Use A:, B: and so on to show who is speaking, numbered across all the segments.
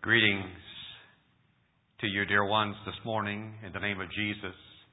A: Greetings to you, dear ones, this morning in the name of Jesus.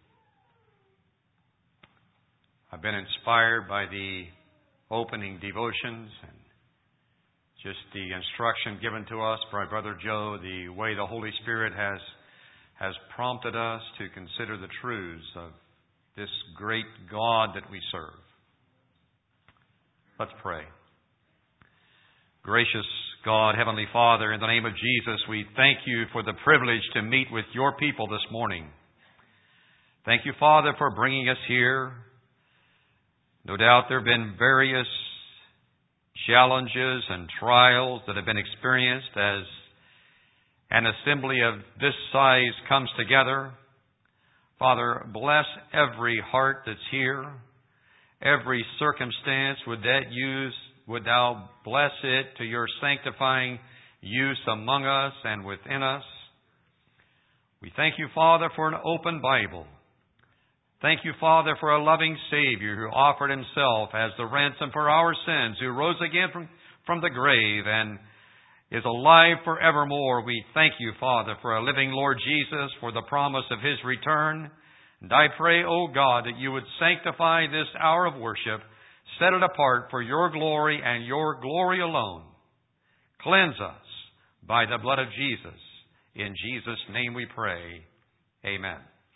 A: I've been inspired by the opening devotions and just the instruction given to us by Brother Joe, the way the Holy Spirit has prompted us to consider the truths of this great God that we serve. Let's pray. Gracious God, Heavenly Father, in the name of Jesus, we thank you for the privilege to meet with your people this morning. Thank you, Father, for bringing us here. No doubt there have been various challenges and trials that have been experienced as an assembly of this size comes together. Father, bless every heart that's here, every circumstance. Would thou bless it to your sanctifying use among us and within us. We thank you, Father, for an open Bible. Thank you, Father, for a loving Savior who offered himself as the ransom for our sins, who rose again from the grave and is alive forevermore. We thank you, Father, for a living Lord Jesus, for the promise of his return. And I pray, O God, that you would sanctify this hour of worship, set it apart for your glory and your glory alone. Cleanse us by the blood of Jesus. In Jesus' name we pray. Amen.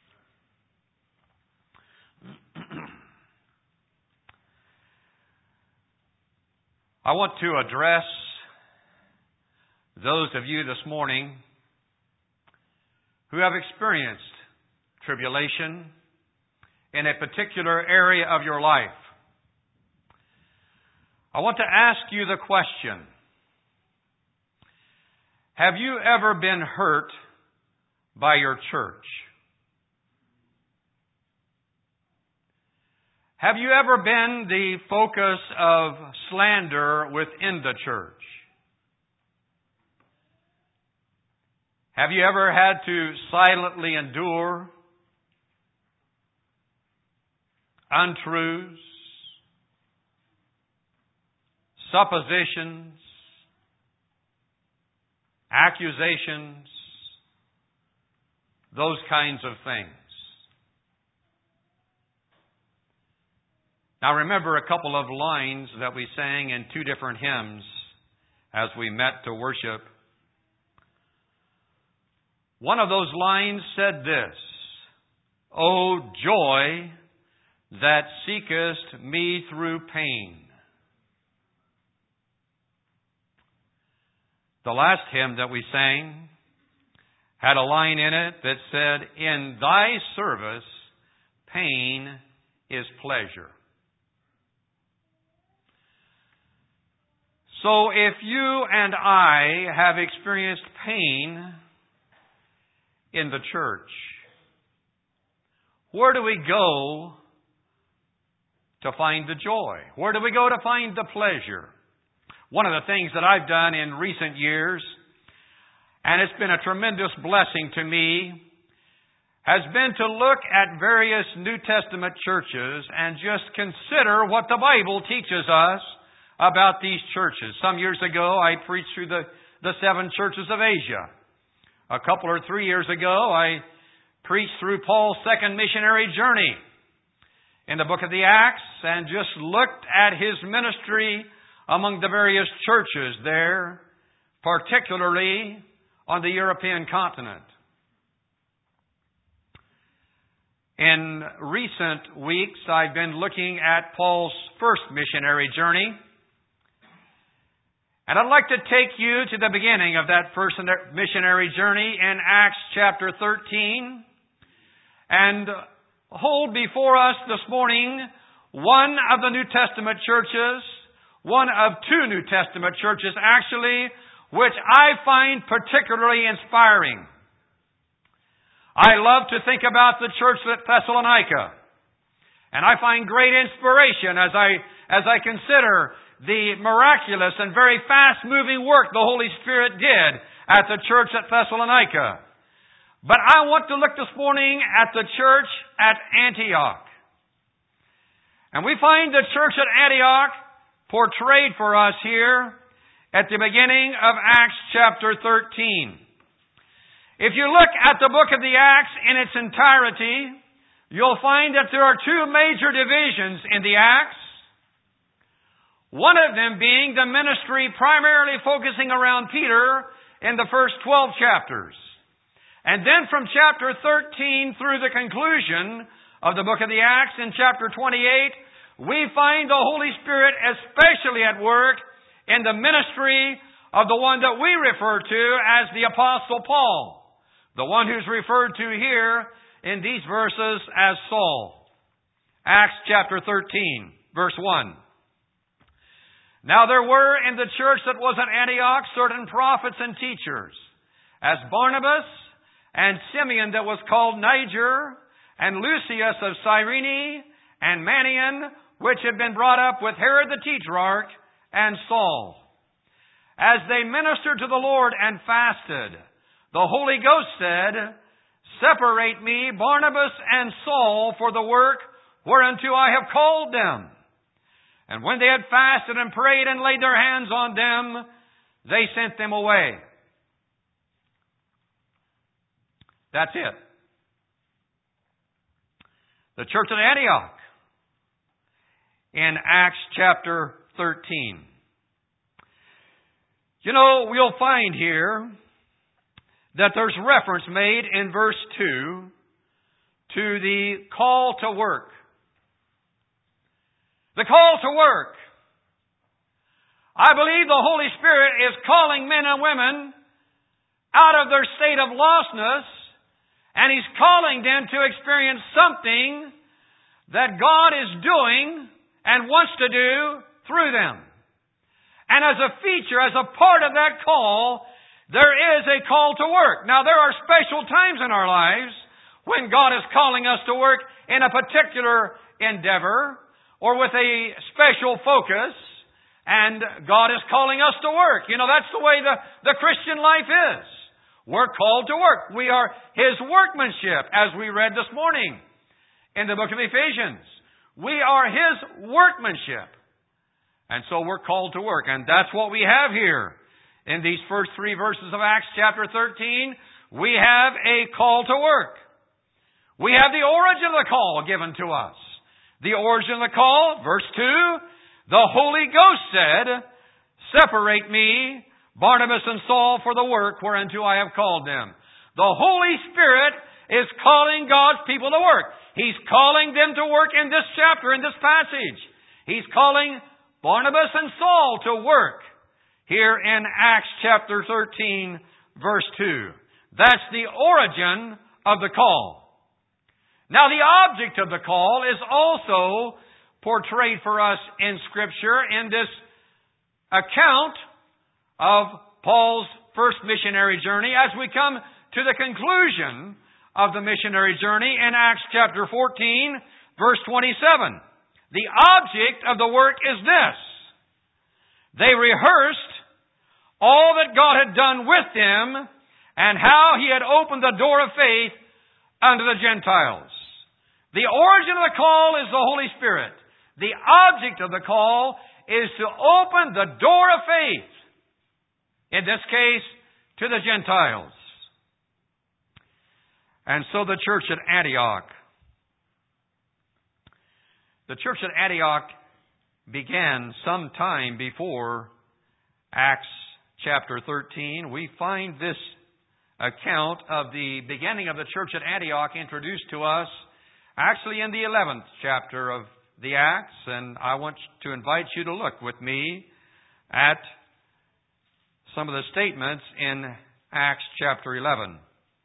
A: I want to address those of you this morning who have experienced tribulation in a particular area of your life. I want to ask you the question, have you ever been hurt by your church? Have you ever been the focus of slander within the church? Have you ever had to silently endure untruths, suppositions, accusations, those kinds of things? Now remember a couple of lines that we sang in two different hymns as we met to worship. One of those lines said this, "O joy that seekest me through pain." The last hymn that we sang had a line in it that said, "In thy service, pain is pleasure." So if you and I have experienced pain in the church, where do we go to find the joy? Where do we go to find the pleasure? One of the things that I've done in recent years, and it's been a tremendous blessing to me, has been to look at various New Testament churches and just consider what the Bible teaches us about these churches. Some years ago, I preached through the 7 churches of Asia. A couple or 3 years ago, I preached through Paul's second missionary journey in the book of the Acts and just looked at his ministry among the various churches there, particularly on the European continent. In recent weeks, I've been looking at Paul's first missionary journey. And I'd like to take you to the beginning of that first missionary journey in Acts chapter 13 and hold before us this morning one of the New Testament churches, one of 2 New Testament churches actually, which I find particularly inspiring. I love to think about the church at Thessalonica, and I find great inspiration as I consider the miraculous and very fast-moving work the Holy Spirit did at the church at Thessalonica. But I want to look this morning at the church at Antioch. And we find the church at Antioch portrayed for us here at the beginning of Acts chapter 13. If you look at the book of the Acts in its entirety, you'll find that there are two major divisions in the Acts. One of them being the ministry primarily focusing around Peter in the first 12 chapters. And then from chapter 13 through the conclusion of the book of the Acts in chapter 28, we find the Holy Spirit especially at work in the ministry of the one that we refer to as the Apostle Paul. The one who's referred to here in these verses as Saul. Acts chapter 13, verse 1. Now there were in the church that was at Antioch certain prophets and teachers, as Barnabas and Simeon that was called Niger, and Lucius of Cyrene, and Manaen, which had been brought up with Herod the Tetrarch, and Saul. As they ministered to the Lord and fasted, the Holy Ghost said, Separate me, Barnabas and Saul, for the work whereunto I have called them. And when they had fasted and prayed and laid their hands on them, they sent them away. That's it. The church at Antioch in Acts chapter 13. You know, we'll find here that there's reference made in verse 2 to the call to work. The call to work. I believe the Holy Spirit is calling men and women out of their state of lostness, and He's calling them to experience something that God is doing and wants to do through them. And as a feature, as a part of that call, there is a call to work. Now, there are special times in our lives when God is calling us to work in a particular endeavor or with a special focus, and God is calling us to work. You know, that's the way the Christian life is. We're called to work. We are His workmanship, as we read this morning in the book of Ephesians. We are His workmanship. And so we're called to work. And that's what we have here. In these first three verses of Acts chapter 13, we have a call to work. We have the origin of the call given to us. The origin of the call, verse 2, the Holy Ghost said, Separate me, Barnabas and Saul, for the work whereunto I have called them. The Holy Spirit is calling God's people to work. He's calling them to work in this chapter, in this passage. He's calling Barnabas and Saul to work here in Acts chapter 13, verse 2. That's the origin of the call. Now, the object of the call is also portrayed for us in Scripture in this account of Paul's first missionary journey as we come to the conclusion of the missionary journey in Acts chapter 14, verse 27. The object of the work is this. They rehearsed all that God had done with them and how He had opened the door of faith unto the Gentiles. The origin of the call is the Holy Spirit. The object of the call is to open the door of faith, in this case, to the Gentiles. And so the church at Antioch. The church at Antioch began some time before Acts chapter 13. We find this account of the beginning of the church at Antioch introduced to us actually in the 11th chapter of the Acts. And I want to invite you to look with me at some of the statements in Acts chapter 11.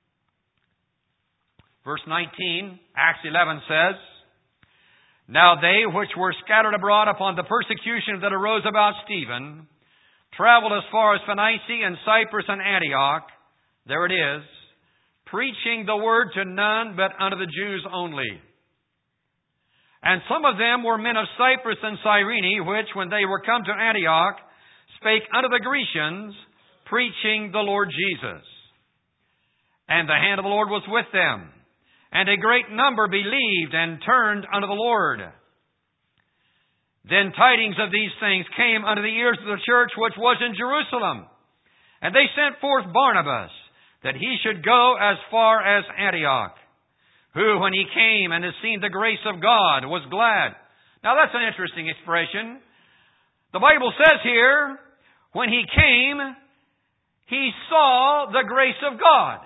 A: Verse 19, Acts 11 says, Now they which were scattered abroad upon the persecution that arose about Stephen traveled as far as Phoenicia and Cyprus and Antioch, there it is, preaching the word to none but unto the Jews only. And some of them were men of Cyprus and Cyrene, which, when they were come to Antioch, spake unto the Grecians, preaching the Lord Jesus. And the hand of the Lord was with them, and a great number believed and turned unto the Lord. Then tidings of these things came unto the ears of the church which was in Jerusalem. And they sent forth Barnabas, that he should go as far as Antioch, who, when he came and had seen the grace of God, was glad. Now that's an interesting expression. The Bible says here, when he came, he saw the grace of God.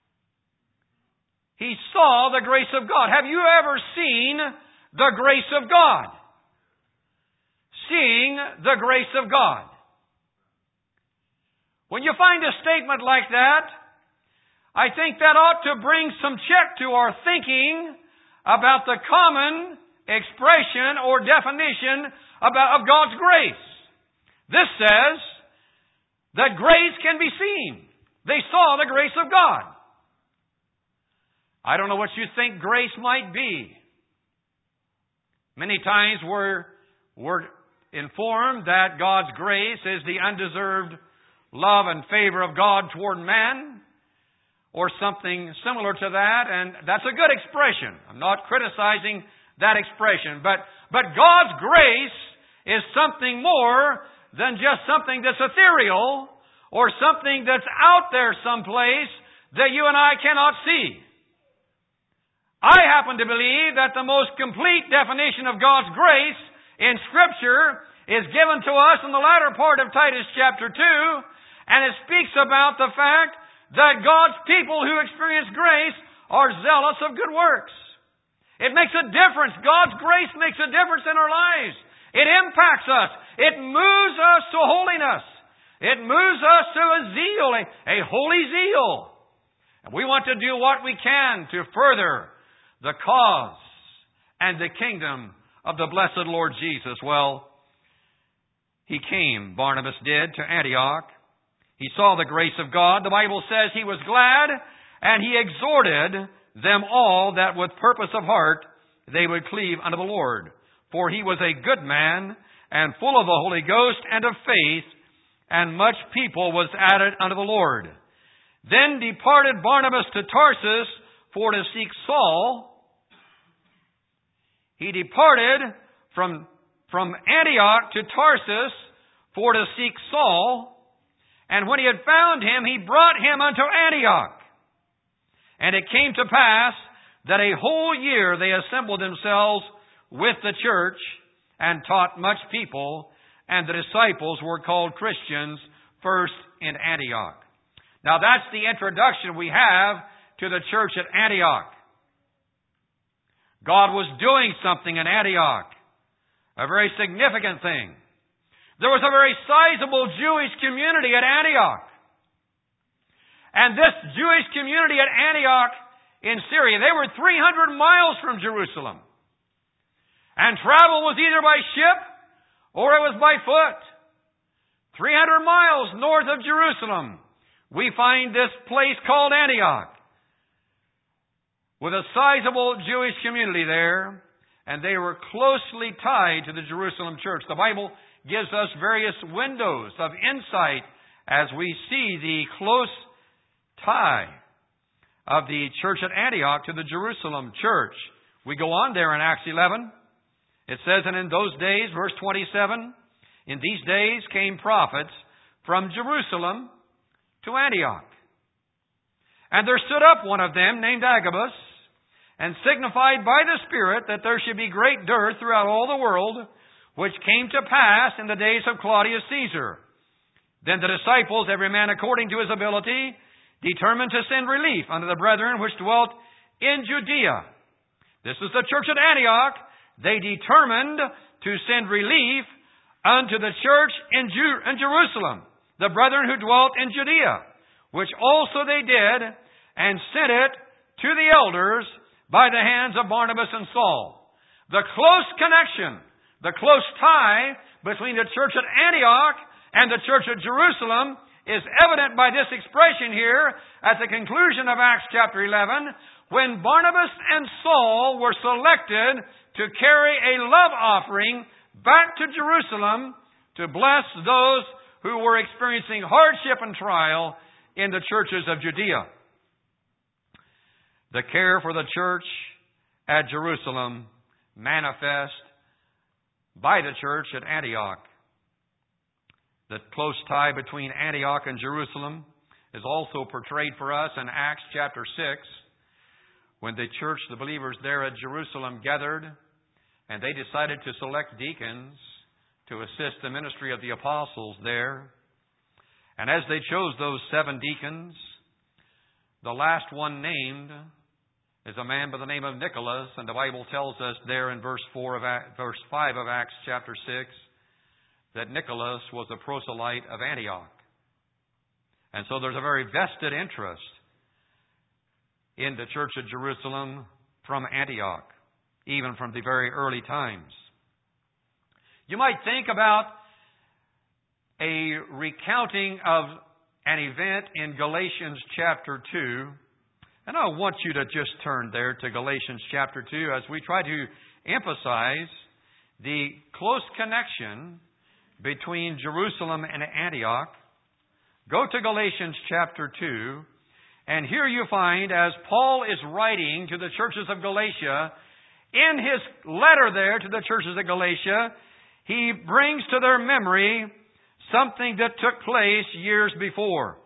A: He saw the grace of God. Have you ever seen the grace of God? Seeing the grace of God. When you find a statement like that, I think that ought to bring some check to our thinking about the common expression or definition of God's grace. This says that grace can be seen. They saw the grace of God. I don't know what you think grace might be. Many times we're informed that God's grace is the undeserved love and favor of God toward man, or something similar to that, and that's a good expression. I'm not criticizing that expression, but God's grace is something more than just something that's ethereal or something that's out there someplace that you and I cannot see. I happen to believe that the most complete definition of God's grace in Scripture is given to us in the latter part of Titus chapter 2, and it speaks about the fact that God's people who experience grace are zealous of good works. It makes a difference. God's grace makes a difference in our lives. It impacts us. It moves us to holiness. It moves us to a zeal, a holy zeal. And we want to do what we can to further the cause and the kingdom of the blessed Lord Jesus. Well, he came, Barnabas did, to Antioch. He saw the grace of God. The Bible says he was glad, and he exhorted them all that with purpose of heart they would cleave unto the Lord. For he was a good man, and full of the Holy Ghost and of faith, and much people was added unto the Lord. Then departed Barnabas to Tarsus for to seek Saul. He departed from Antioch to Tarsus for to seek Saul. And when he had found him, he brought him unto Antioch. And it came to pass that a whole year they assembled themselves with the church and taught much people, and the disciples were called Christians first in Antioch. Now that's the introduction we have to the church at Antioch. God was doing something in Antioch, a very significant thing. There was a very sizable Jewish community at Antioch. And this Jewish community at Antioch in Syria, they were 300 miles from Jerusalem. And travel was either by ship or it was by foot. 300 miles north of Jerusalem, we find this place called Antioch, with a sizable Jewish community there, and they were closely tied to the Jerusalem church. The Bible gives us various windows of insight as we see the close tie of the church at Antioch to the Jerusalem church. We go on there in Acts 11. It says, and in those days, verse 27, in these days came prophets from Jerusalem to Antioch. And there stood up one of them named Agabus, and signified by the Spirit that there should be great dearth throughout all the world, which came to pass in the days of Claudius Caesar. Then the disciples, every man according to his ability, determined to send relief unto the brethren which dwelt in Judea. This is the church at Antioch. They determined to send relief unto the church in Jerusalem, the brethren who dwelt in Judea, which also they did, and sent it to the elders by the hands of Barnabas and Saul. The close connection, the close tie between the church at Antioch and the church at Jerusalem is evident by this expression here at the conclusion of Acts chapter 11, when Barnabas and Saul were selected to carry a love offering back to Jerusalem to bless those who were experiencing hardship and trial in the churches of Judea. The care for the church at Jerusalem manifest by the church at Antioch. The close tie between Antioch and Jerusalem is also portrayed for us in Acts chapter 6, when the church, the believers there at Jerusalem, gathered and they decided to select deacons to assist the ministry of the apostles there. And as they chose those 7 deacons, the last one named is a man by the name of Nicholas, and the Bible tells us there in verse 5 of Acts chapter 6 that Nicholas was a proselyte of Antioch. And so there's a very vested interest in the church at Jerusalem from Antioch, even from the very early times. You might think about a recounting of an event in Galatians chapter 2. And I want you to just turn there to Galatians chapter 2 as we try to emphasize the close connection between Jerusalem and Antioch. Go to Galatians chapter 2, and here you find, as Paul is writing to the churches of Galatia, in his letter there to the churches of Galatia, he brings to their memory something that took place years before.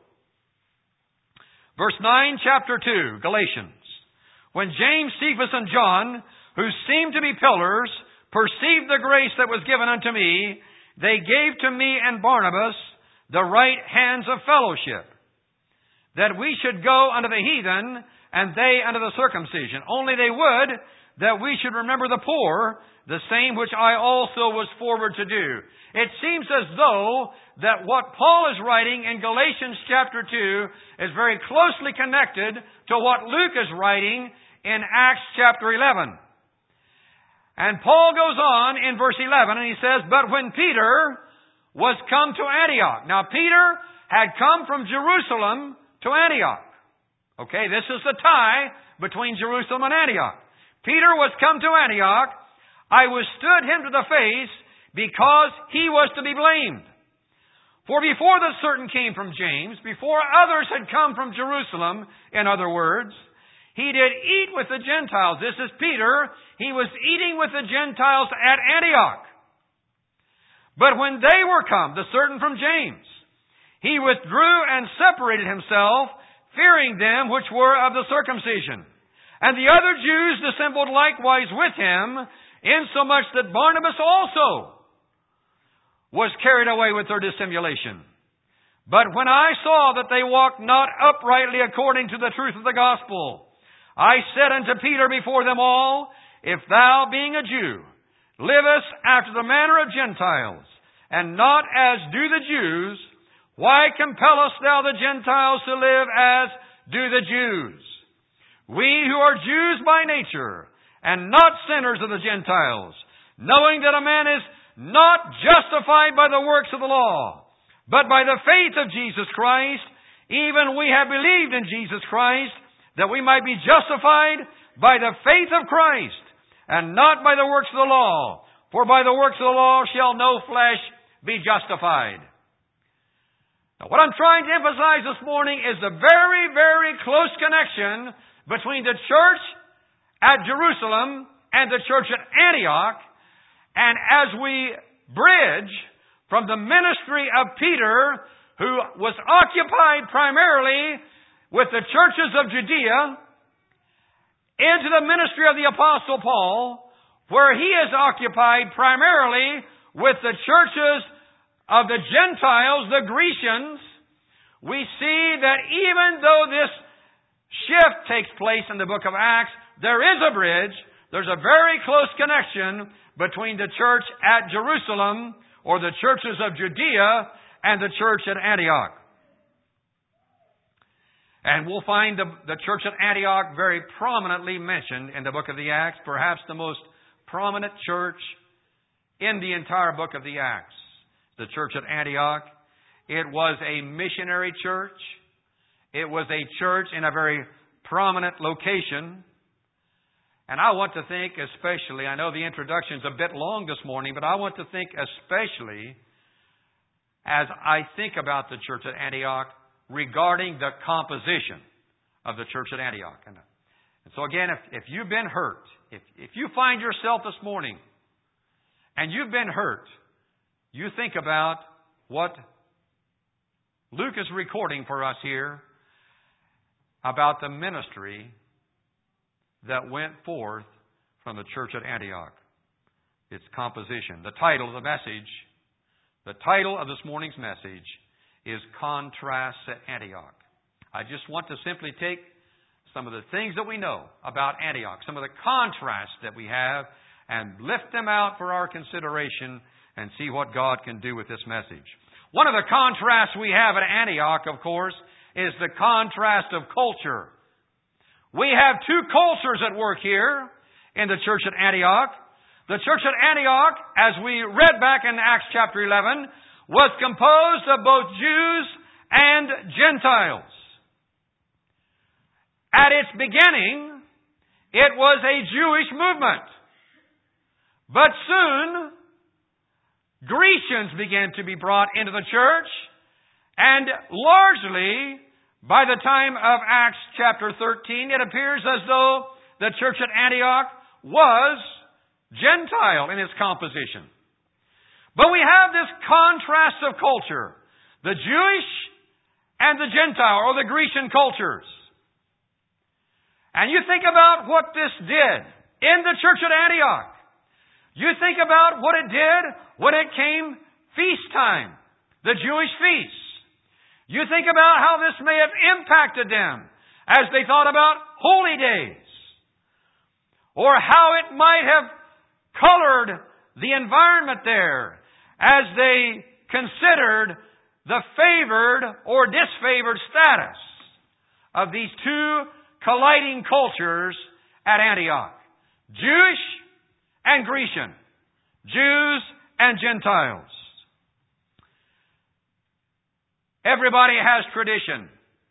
A: Verse 9, chapter 2, Galatians. When James, Cephas, and John, who seemed to be pillars, perceived the grace that was given unto me, they gave to me and Barnabas the right hands of fellowship, that we should go unto the heathen, and they unto the circumcision. Only they would that we should remember the poor, the same which I also was forward to do. It seems as though that what Paul is writing in Galatians chapter 2 is very closely connected to what Luke is writing in Acts chapter 11. And Paul goes on in verse 11 and he says, "But when Peter was come to Antioch." Now Peter had come from Jerusalem to Antioch. Okay, this is the tie between Jerusalem and Antioch. Peter was come to Antioch. I withstood him to the face, because he was to be blamed. For before the certain came from James, before others had come from Jerusalem, in other words, he did eat with the Gentiles. This is Peter. He was eating with the Gentiles at Antioch. But when they were come, the certain from James, he withdrew and separated himself, fearing them which were of the circumcision. And the other Jews dissembled likewise with him, insomuch that Barnabas also was carried away with their dissimulation. But when I saw that they walked not uprightly according to the truth of the gospel, I said unto Peter before them all, If thou, being a Jew, livest after the manner of Gentiles, and not as do the Jews, why compellest thou the Gentiles to live as do the Jews? We who are Jews by nature, and not sinners of the Gentiles, knowing that a man is not justified by the works of the law, but by the faith of Jesus Christ, even we have believed in Jesus Christ, that we might be justified by the faith of Christ, and not by the works of the law. For by the works of the law shall no flesh be justified. Now, what I'm trying to emphasize this morning is the very, very close connection between the church at Jerusalem and the church at Antioch. And as we bridge from the ministry of Peter, who was occupied primarily with the churches of Judea, into the ministry of the Apostle Paul, where he is occupied primarily with the churches of the Gentiles, the Grecians, we see that even though this shift takes place in the book of Acts, there is a bridge. There's a very close connection between the church at Jerusalem, or the churches of Judea, and the church at Antioch. And we'll find the church at Antioch very prominently mentioned in the book of the Acts, perhaps the most prominent church in the entire book of the Acts. The church at Antioch. It was a missionary church. It was a church in a very prominent location. And I want to think especially, I know the introduction's a bit long this morning, but I want to think especially as I think about the church at Antioch regarding the composition of the church at Antioch. And so again, if you've been hurt, if you find yourself this morning and you've been hurt, you think about what Luke is recording for us here about the ministry that went forth from the church at Antioch. Its composition. The title of the message, the title of this morning's message is Contrasts at Antioch. I just want to simply take some of the things that we know about Antioch, some of the contrasts that we have, and lift them out for our consideration and see what God can do with this message. One of the contrasts we have at Antioch, of course, is the contrast of culture. We have two cultures at work here in the church at Antioch. The church at Antioch, as we read back in Acts chapter 11, was composed of both Jews and Gentiles. At its beginning, it was a Jewish movement. But soon, Grecians began to be brought into the church, and largely, by the time of Acts chapter 13, it appears as though the church at Antioch was Gentile in its composition. But we have this contrast of culture, the Jewish and the Gentile, or the Grecian cultures. And you think about what this did in the church at Antioch. You think about what it did when it came feast time, the Jewish feasts. You think about how this may have impacted them as they thought about holy days, or how it might have colored the environment there as they considered the favored or disfavored status of these two colliding cultures at Antioch. Jewish and Grecian. Jews and Gentiles. Everybody has tradition.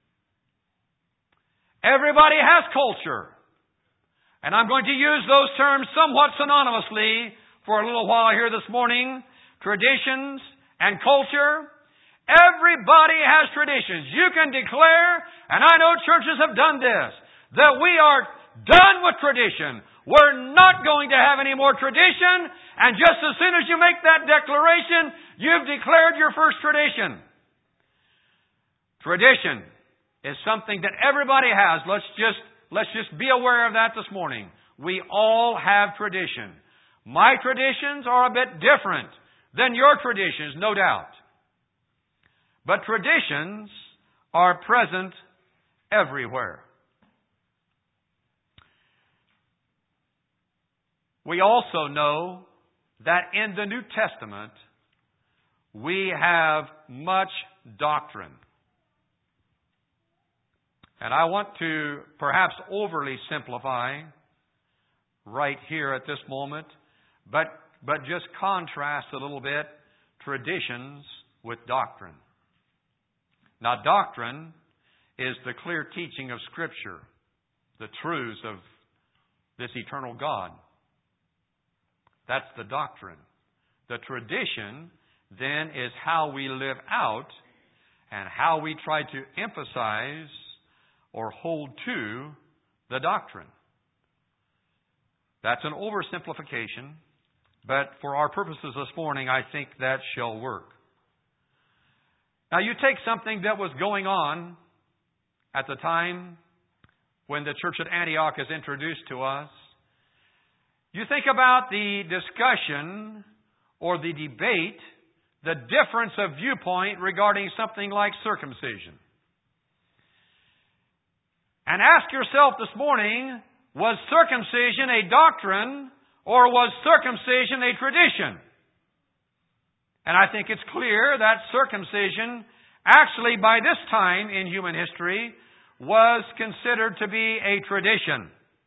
A: Everybody has culture. And I'm going to use those terms somewhat synonymously for a little while here this morning. Traditions and culture. Everybody has traditions. You can declare, and I know churches have done this, that we are done with tradition. We're not going to have any more tradition. And just as soon as you make that declaration, you've declared your first tradition. Tradition is something that everybody has. Let's just be aware of that this morning. We all have tradition. My traditions are a bit different than your traditions, no doubt. But traditions are present everywhere. We also know that in the New Testament, we have much doctrine. And I want to perhaps overly simplify right here at this moment, but just contrast a little bit traditions with doctrine. Now, doctrine is the clear teaching of Scripture, the truths of this eternal God. That's the doctrine. The tradition, then, is how we live out and how we try to emphasize or hold to the doctrine. That's an oversimplification, but for our purposes this morning, I think that shall work. Now, you take something that was going on at the time when the church at Antioch is introduced to us. You think about the discussion or the debate, the difference of viewpoint regarding something like circumcision. And ask yourself this morning, was circumcision a doctrine or was circumcision a tradition? And I think it's clear that circumcision, actually by this time in human history, was considered to be a tradition.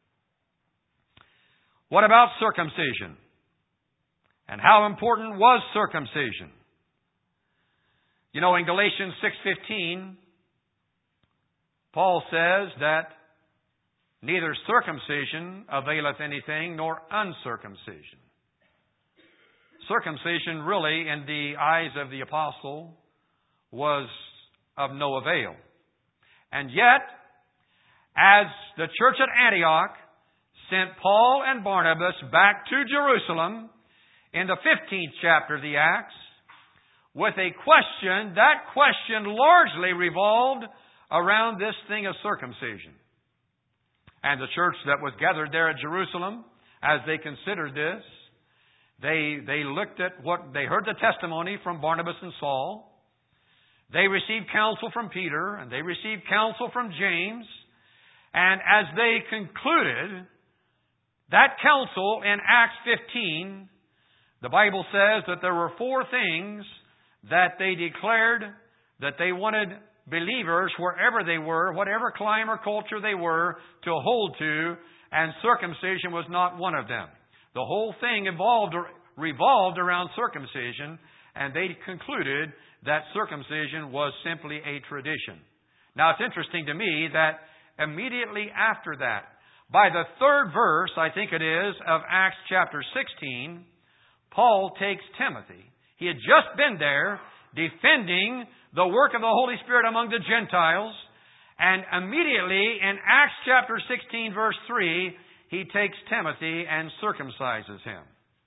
A: What about circumcision? And how important was circumcision? You know, in Galatians 6:15, Paul says that neither circumcision availeth anything, nor uncircumcision. Circumcision really, in the eyes of the apostle, was of no avail. And yet, as the church at Antioch sent Paul and Barnabas back to Jerusalem, in the 15th chapter of the Acts with a question. That question largely revolved around this thing of circumcision. And the church that was gathered there at Jerusalem, as they considered this, they looked at what they heard, the testimony from Barnabas and Saul. They received counsel from Peter, and they received counsel from James. And as they concluded that counsel in Acts 15, the Bible says that there were 4 things that they declared that they wanted believers, wherever they were, whatever clime or culture they were, to hold to, and circumcision was not one of them. The whole thing revolved around circumcision, and they concluded that circumcision was simply a tradition. Now, it's interesting to me that immediately after that, by the 3rd verse, I think it is, of Acts chapter 16, Paul takes Timothy. He had just been there defending the work of the Holy Spirit among the Gentiles, and immediately in Acts chapter 16, verse 3, he takes Timothy and circumcises him.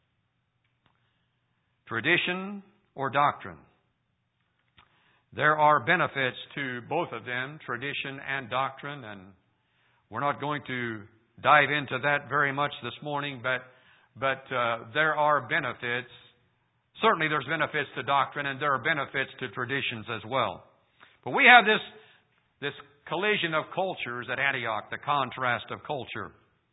A: Tradition or doctrine? There are benefits to both of them, tradition and doctrine, and we're not going to dive into that very much this morning, but there are benefits. Certainly there's benefits to doctrine, and there are benefits to traditions as well. But we have this collision of cultures at Antioch, the contrast of culture.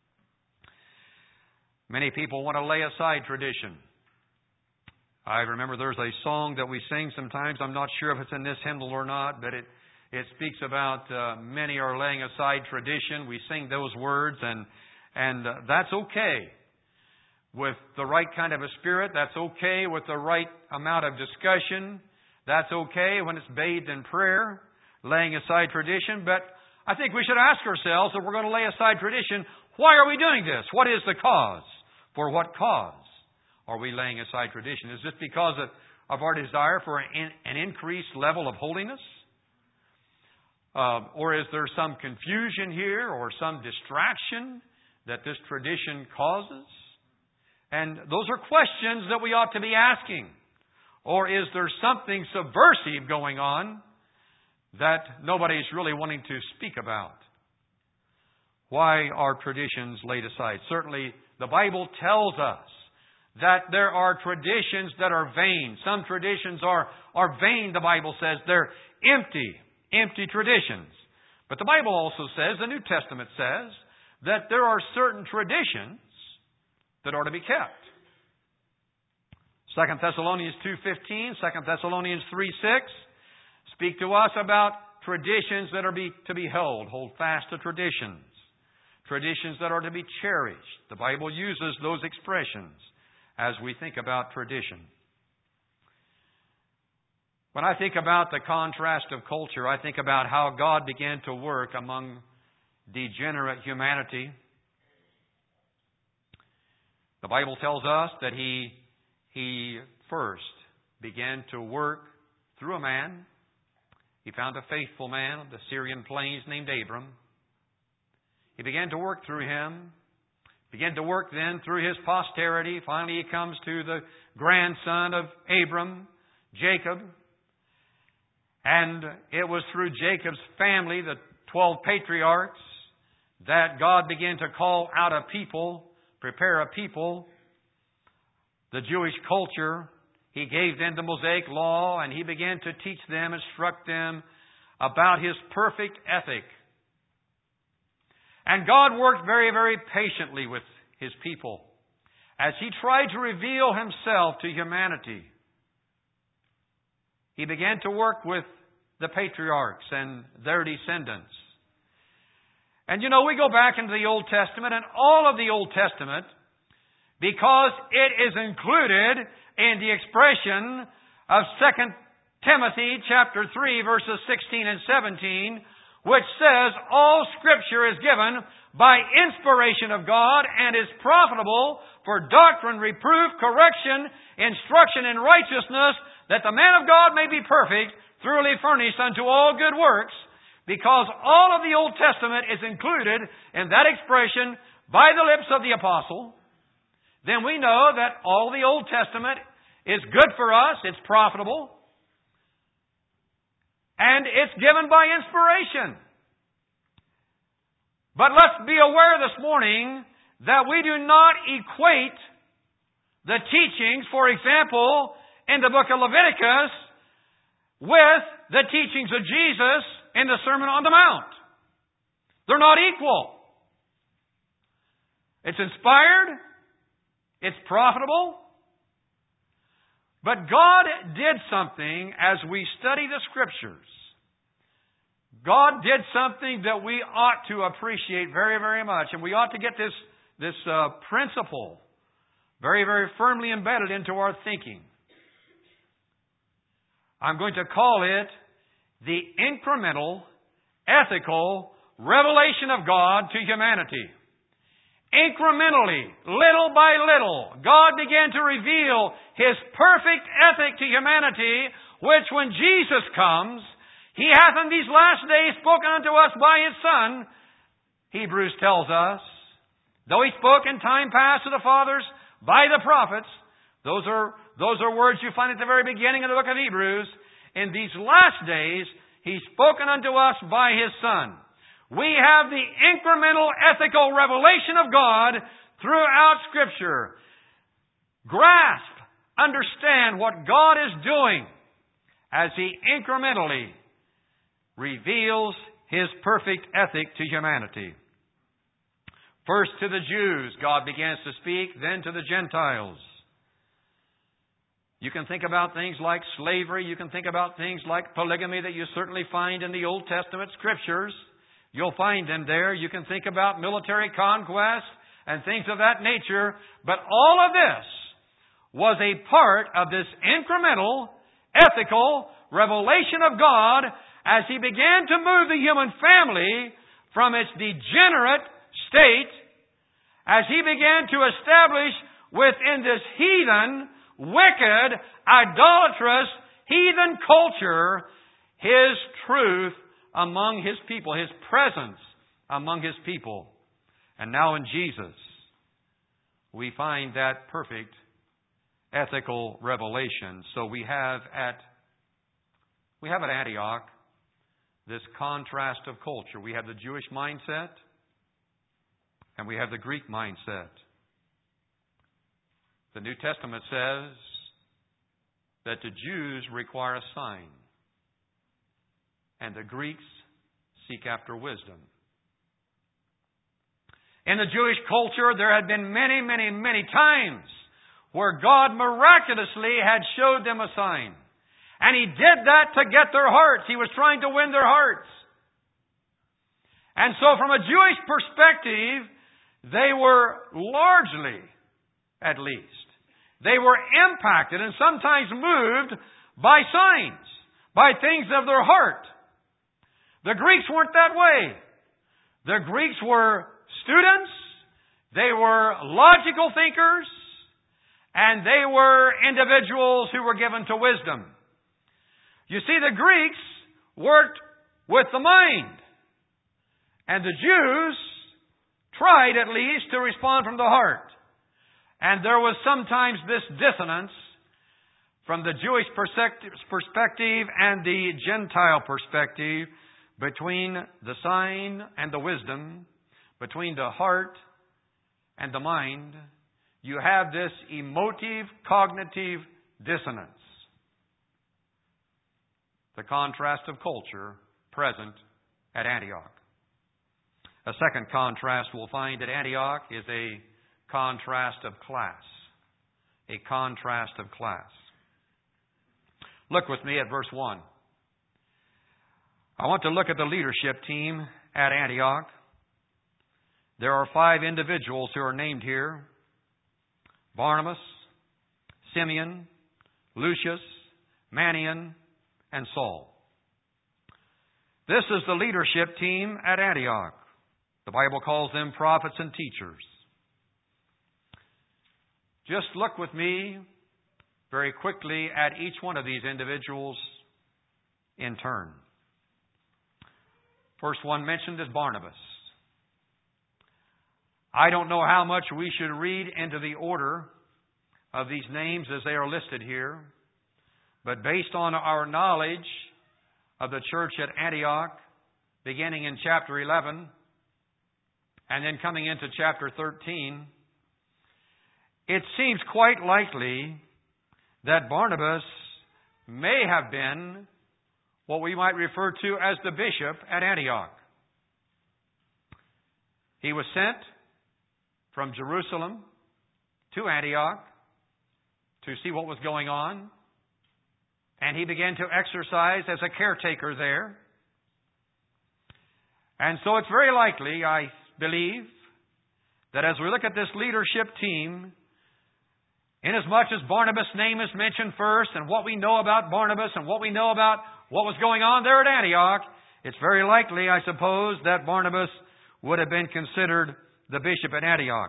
A: Many people want to lay aside tradition. I remember there's a song that we sing sometimes. I'm not sure if it's in this hymnal or not, but it speaks about many are laying aside tradition. We sing those words, and that's okay. With the right kind of a spirit, that's okay. With the right amount of discussion, that's okay when it's bathed in prayer, laying aside tradition. But I think we should ask ourselves, if we're going to lay aside tradition, why are we doing this? What is the cause? For what cause are we laying aside tradition? Is this because of our desire for an increased level of holiness? Or is there some confusion here or some distraction that this tradition causes? And those are questions that we ought to be asking. Or is there something subversive going on that nobody's really wanting to speak about? Why are traditions laid aside? Certainly, the Bible tells us that there are traditions that are vain. Some traditions are vain, the Bible says. They're empty traditions. But the Bible also says, the New Testament says, that there are certain traditions that are to be kept. 2 Thessalonians 2:15, 2 Thessalonians 3:6 speak to us about traditions that are to be held. Hold fast to traditions. Traditions that are to be cherished. The Bible uses those expressions as we think about tradition. When I think about the contrast of culture, I think about how God began to work among degenerate humanity. The Bible tells us that He first began to work through a man. He found a faithful man on the Syrian plains named Abram. He began to work through him. Began to work then through his posterity. Finally, he comes to the grandson of Abram, Jacob. And it was through Jacob's family, the 12 patriarchs, that God began to call out a people, prepare a people. The Jewish culture, He gave them the Mosaic Law, and He began to teach them, instruct them about His perfect ethic. And God worked very, very patiently with His people as He tried to reveal Himself to humanity. He began to work with the patriarchs and their descendants. And you know, we go back into the Old Testament, and all of the Old Testament, because it is included in the expression of 2 Timothy chapter 3, verses 16 and 17, which says, all Scripture is given by inspiration of God and is profitable for doctrine, reproof, correction, instruction in righteousness, that the man of God may be perfect, thoroughly furnished unto all good works. Because all of the Old Testament is included in that expression by the lips of the apostle. then we know that all the Old Testament is good for us, it's profitable, and it's given by inspiration. But let's be aware this morning that we do not equate the teachings, for example, in the book of Leviticus, with the teachings of Jesus in the Sermon on the Mount. They're not equal. It's inspired. It's profitable. But God did something as we study the Scriptures. God did something that we ought to appreciate very, very much. And we ought to get this principle very, very firmly embedded into our thinking. I'm going to call it the incremental, ethical revelation of God to humanity. Incrementally, little by little, God began to reveal His perfect ethic to humanity, which when Jesus comes, He hath in these last days spoken unto us by His Son. Hebrews tells us, though He spoke in time past to the fathers by the prophets, those are words you find at the very beginning of the book of Hebrews. In these last days, He's spoken unto us by His Son. We have the incremental ethical revelation of God throughout Scripture. Grasp, understand what God is doing as He incrementally reveals His perfect ethic to humanity. First to the Jews, God begins to speak, then to the Gentiles. You can think about things like slavery. You can think about things like polygamy that you certainly find in the Old Testament Scriptures. You'll find them there. You can think about military conquest and things of that nature. But all of this was a part of this incremental, ethical revelation of God as He began to move the human family from its degenerate state, as He began to establish within this heathen, wicked, idolatrous, heathen culture, His truth among His people, His presence among His people. And now in Jesus, we find that perfect ethical revelation. So we have at Antioch this contrast of culture. We have the Jewish mindset and we have the Greek mindset. The New Testament says that the Jews require a sign and the Greeks seek after wisdom. In the Jewish culture, there had been many, many, many times where God miraculously had showed them a sign. And He did that to get their hearts. He was trying to win their hearts. And so from a Jewish perspective, they were largely, at least, they were impacted and sometimes moved by signs, by things of their heart. The Greeks weren't that way. The Greeks were students, they were logical thinkers, and they were individuals who were given to wisdom. You see, the Greeks worked with the mind, and the Jews tried at least to respond from the heart. And there was sometimes this dissonance from the Jewish perspective and the Gentile perspective, between the sign and the wisdom, between the heart and the mind. You have this emotive, cognitive dissonance. The contrast of culture present at Antioch. A second contrast we'll find at Antioch is a contrast of class. A contrast of class. Look with me at verse 1. I want to look at the leadership team at Antioch. There are 5 individuals who are named here: Barnabas, Simeon, Lucius, Manaen, and Saul. This is the leadership team at Antioch. The Bible calls them prophets and teachers. Just look with me very quickly at each one of these individuals in turn. First one mentioned is Barnabas. I don't know how much we should read into the order of these names as they are listed here, but based on our knowledge of the church at Antioch, beginning in chapter 11, and then coming into chapter 13, it seems quite likely that Barnabas may have been what we might refer to as the bishop at Antioch. He was sent from Jerusalem to Antioch to see what was going on, and he began to exercise as a caretaker there. And so it's very likely, I believe, that as we look at this leadership team, inasmuch as Barnabas' name is mentioned first, and what we know about Barnabas and what we know about what was going on there at Antioch, it's very likely, I suppose, that Barnabas would have been considered the bishop at Antioch.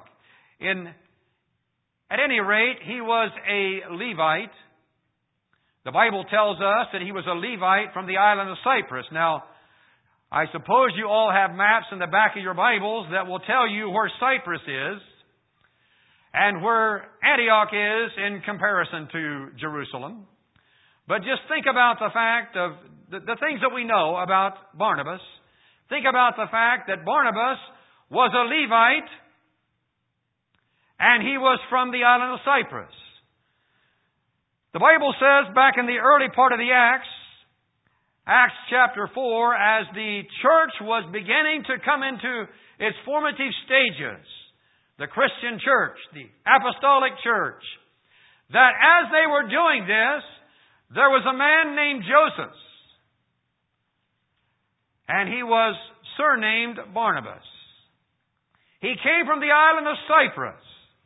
A: At any rate, he was a Levite. The Bible tells us that he was a Levite from the island of Cyprus. Now, I suppose you all have maps in the back of your Bibles that will tell you where Cyprus is and where Antioch is in comparison to Jerusalem. But just think about the fact of the things that we know about Barnabas. Think about the fact that Barnabas was a Levite and he was from the island of Cyprus. The Bible says back in the early part of the Acts chapter 4, as the church was beginning to come into its formative stages, the Christian church, the apostolic church, that as they were doing this, there was a man named Joseph, and he was surnamed Barnabas. He came from the island of Cyprus,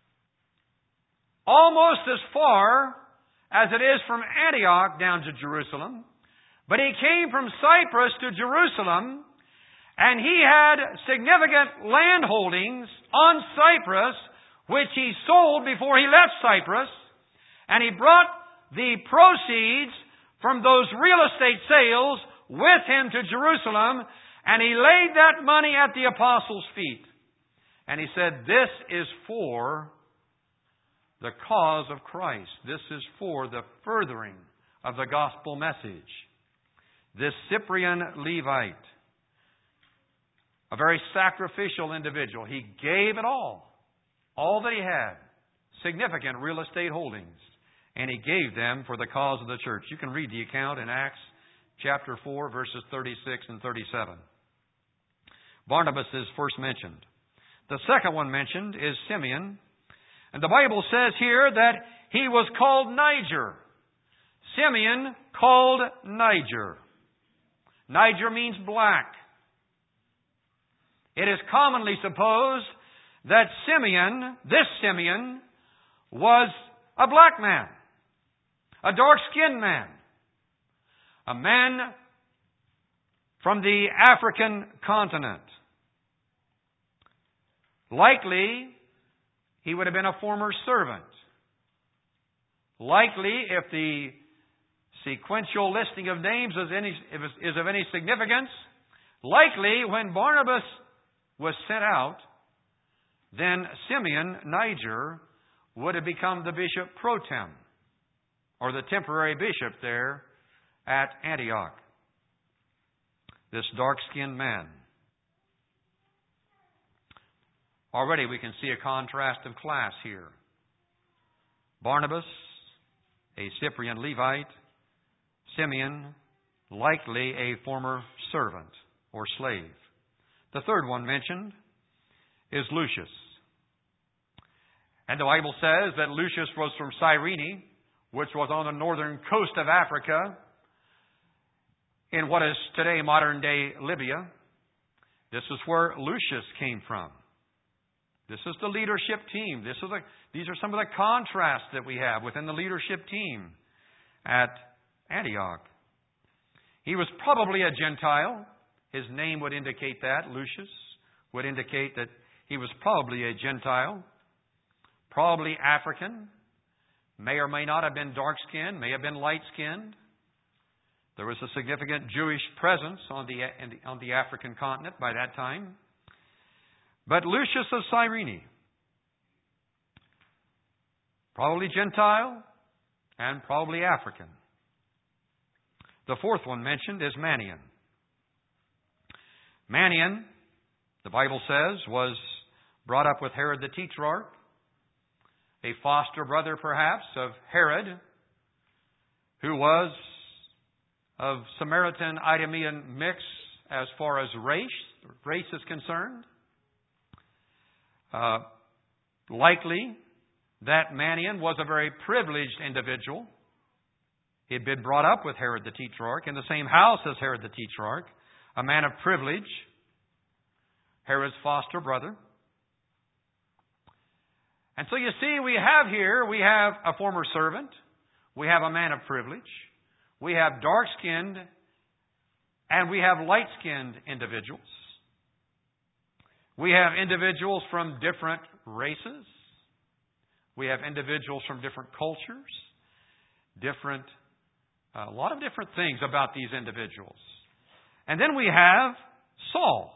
A: almost as far as it is from Antioch down to Jerusalem. But he came from Cyprus to Jerusalem, and he had significant land holdings on Cyprus, which he sold before he left Cyprus, and he brought the proceeds from those real estate sales with him to Jerusalem, and he laid that money at the apostles' feet. And he said, "This is for the cause of Christ. This is for the furthering of the gospel message." This Cyprian Levite, a very sacrificial individual, he gave it all that he had, significant real estate holdings, and he gave them for the cause of the church. You can read the account in Acts chapter 4, verses 36 and 37. Barnabas is first mentioned. The second one mentioned is Simeon, and the Bible says here that he was called Niger. Simeon called Niger. Niger means black. It is commonly supposed that this Simeon, was a black man, a dark-skinned man, a man from the African continent. Likely, he would have been a former servant. Likely, if the sequential listing of names is of any significance, likely when Barnabas was sent out, then Simeon, Niger, would have become the bishop pro tem, or the temporary bishop there at Antioch. This dark-skinned man. Already we can see a contrast of class here. Barnabas, a Cyprian Levite. Simeon, likely a former servant or slave. The third one mentioned is Lucius. And the Bible says that Lucius was from Cyrene, which was on the northern coast of Africa, in what is today modern-day Libya. This is where Lucius came from. This is the leadership team. These are some of the contrasts that we have within the leadership team at Antioch. He was probably a Gentile. His name would indicate that. Lucius would indicate that he was probably a Gentile, probably African, may or may not have been dark-skinned, may have been light-skinned. There was a significant Jewish presence on the African continent by that time. But Lucius of Cyrene, probably Gentile and probably African. The fourth one mentioned is Manaen. Manaen, the Bible says, was brought up with Herod the Tetrarch, a foster brother perhaps of Herod, who was of Samaritan Idumean mix as far as race is concerned. Likely that Manaen was a very privileged individual. He had been brought up with Herod the Tetrarch in the same house as Herod the Tetrarch, a man of privilege, Herod's foster brother. And so you see, we have a former servant, we have a man of privilege, we have dark-skinned, and we have light-skinned individuals. We have individuals from different races. We have individuals from different cultures, a lot of different things about these individuals. And then we have Saul.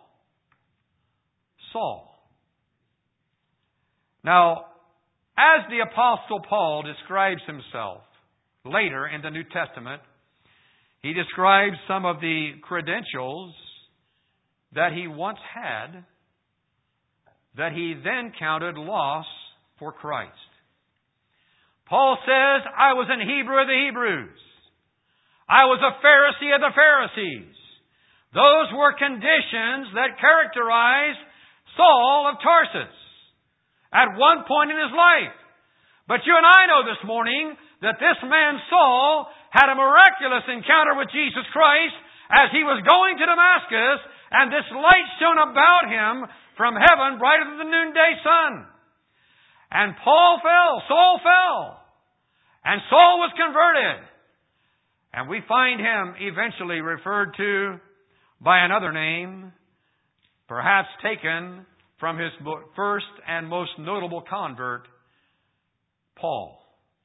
A: Now, as the Apostle Paul describes himself later in the New Testament, he describes some of the credentials that he once had that he then counted loss for Christ. Paul says, I was an Hebrew of the Hebrews. I was a Pharisee of the Pharisees. Those were conditions that characterized Saul of Tarsus at one point in his life. But you and I know this morning that this man Saul had a miraculous encounter with Jesus Christ as he was going to Damascus, and this light shone about him from heaven brighter than the noonday sun. And Saul fell. And Saul was converted. And we find him eventually referred to by another name, perhaps taken from his first and most notable convert, Paul,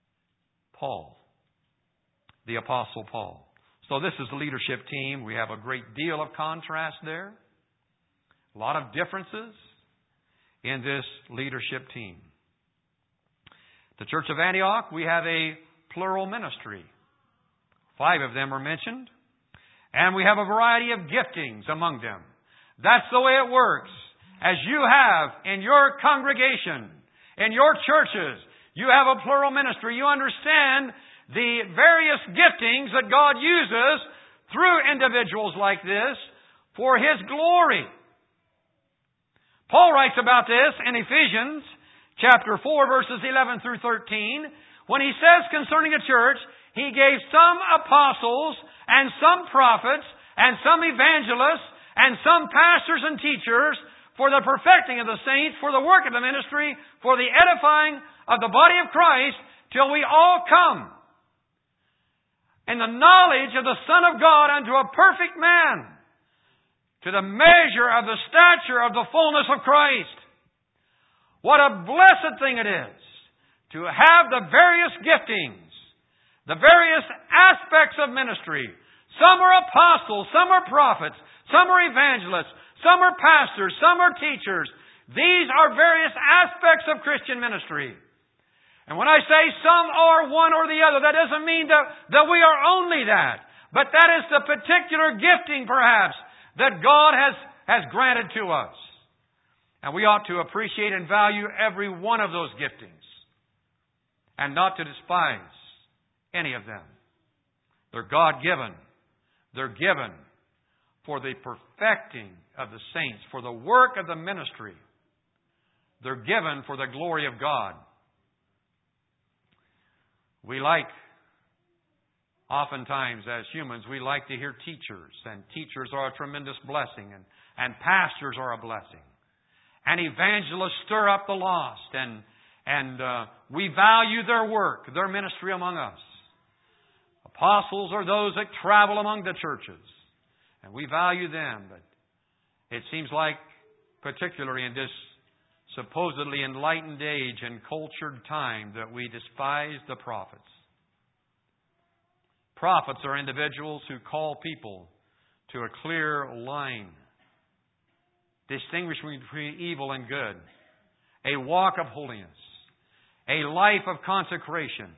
A: the Apostle Paul. So this is the leadership team. We have a great deal of contrast there. A lot of differences in this leadership team. The Church of Antioch, we have a plural ministry. 5 of them are mentioned. And we have a variety of giftings among them. That's the way it works. As you have in your congregation, in your churches, you have a plural ministry. You understand the various giftings that God uses through individuals like this for His glory. Paul writes about this in Ephesians chapter 4, verses 11 through 13, when he says concerning a church, He gave some apostles and some prophets and some evangelists and some pastors and teachers for the perfecting of the saints, for the work of the ministry, for the edifying of the body of Christ, till we all come in the knowledge of the Son of God unto a perfect man, to the measure of the stature of the fullness of Christ. What a blessed thing it is to have the various giftings, the various aspects of ministry. Some are apostles, some are prophets, some are evangelists, some are pastors, some are teachers. These are various aspects of Christian ministry. And when I say some are one or the other, that doesn't mean that we are only that. But that is the particular gifting, perhaps, that God has granted to us. And we ought to appreciate and value every one of those giftings, and not to despise any of them. They're God-given. They're given for the perfecting of the saints, for the work of the ministry. They're given for the glory of God. Oftentimes as humans, we like to hear teachers, and teachers are a tremendous blessing, and pastors are a blessing. And evangelists stir up the lost, and we value their work, their ministry among us. Apostles are those that travel among the churches, and we value them. But it seems like, particularly in this supposedly enlightened age and cultured time, that we despise the prophets. Prophets are individuals who call people to a clear line distinguishing between evil and good, a walk of holiness, a life of consecration.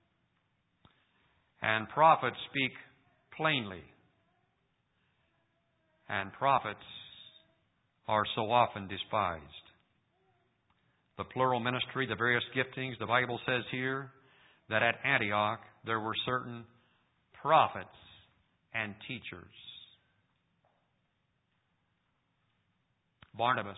A: And prophets speak plainly. And prophets are so often despised. The plural ministry, the various giftings, the Bible says here that at Antioch there were certain prophets and teachers. Barnabas,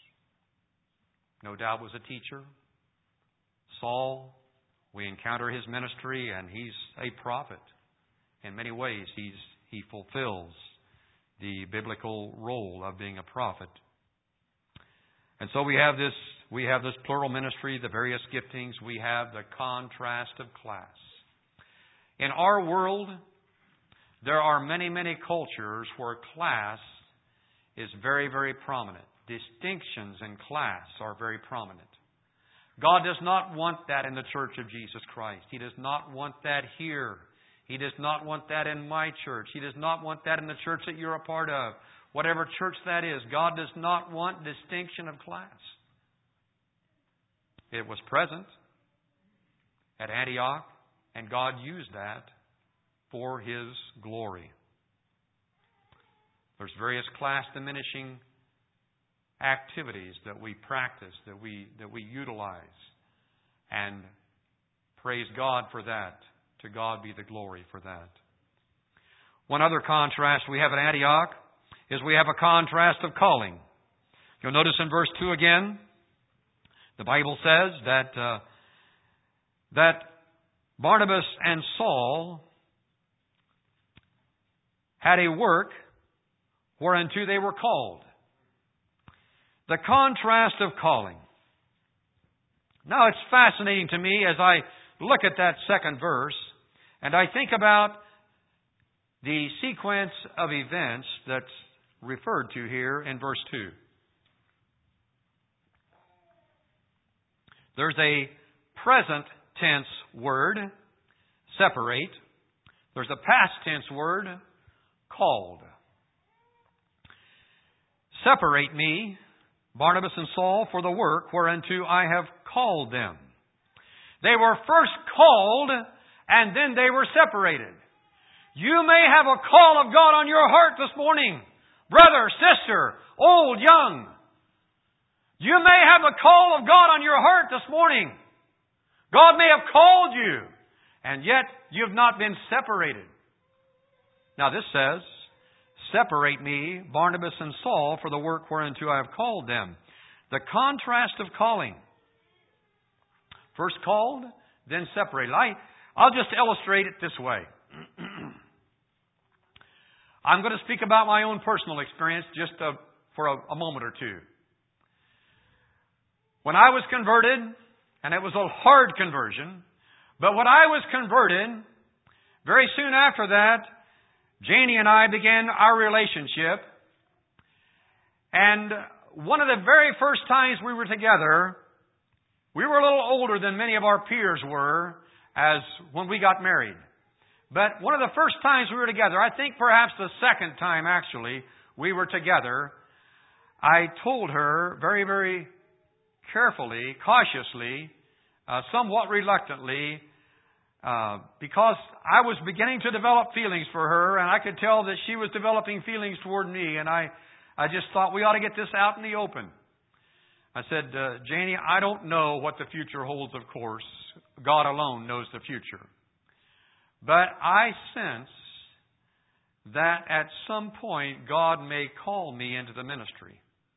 A: no doubt, was a teacher. Saul, we encounter his ministry, and he's a prophet. In many ways, he fulfills the biblical role of being a prophet. And so we have this plural ministry, the various giftings. We have the contrast of class. In our world, there are many, many cultures where class is very, very prominent. Distinctions in class are very prominent. God does not want that in the Church of Jesus Christ. He does not want that here. He does not want that in my church. He does not want that in the church that you're a part of. Whatever church that is, God does not want distinction of class. It was present at Antioch, and God used that for His glory. There's various class diminishing activities that we practice, that we utilize. And praise God for that. To God be the glory for that. One other contrast we have at Antioch is we have a contrast of calling. You'll notice in verse 2 again, the Bible says that Barnabas and Saul had a work whereunto they were called. The contrast of calling. Now it's fascinating to me as I look at that second verse and I think about the sequence of events that's referred to here in verse 2. There's a present tense word, separate. There's a past tense word, called. Separate me, Barnabas and Saul, for the work whereunto I have called them. They were first called, and then they were separated. You may have a call of God on your heart this morning, brother, sister, old, young. You may have a call of God on your heart this morning. God may have called you, and yet you've not been separated. Now this says, separate me, Barnabas and Saul, for the work whereunto I have called them. The contrast of calling. First called, then separated. I'll just illustrate it this way. I'm going to speak about my own personal experience just for a moment or two. When I was converted, and it was a hard conversion, but when I was converted, very soon after that, Janie and I began our relationship. And one of the very first times we were together, we were a little older than many of our peers were as when we got married. But one of the first times we were together, I think perhaps the second time actually we were together, I told her very, very carefully, cautiously, somewhat reluctantly, because I was beginning to develop feelings for her, and I could tell that she was developing feelings toward me, and I just thought we ought to get this out in the open. I said, Janie, I don't know what the future holds, of course. God alone knows the future. But I sense that at some point God may call me into the ministry.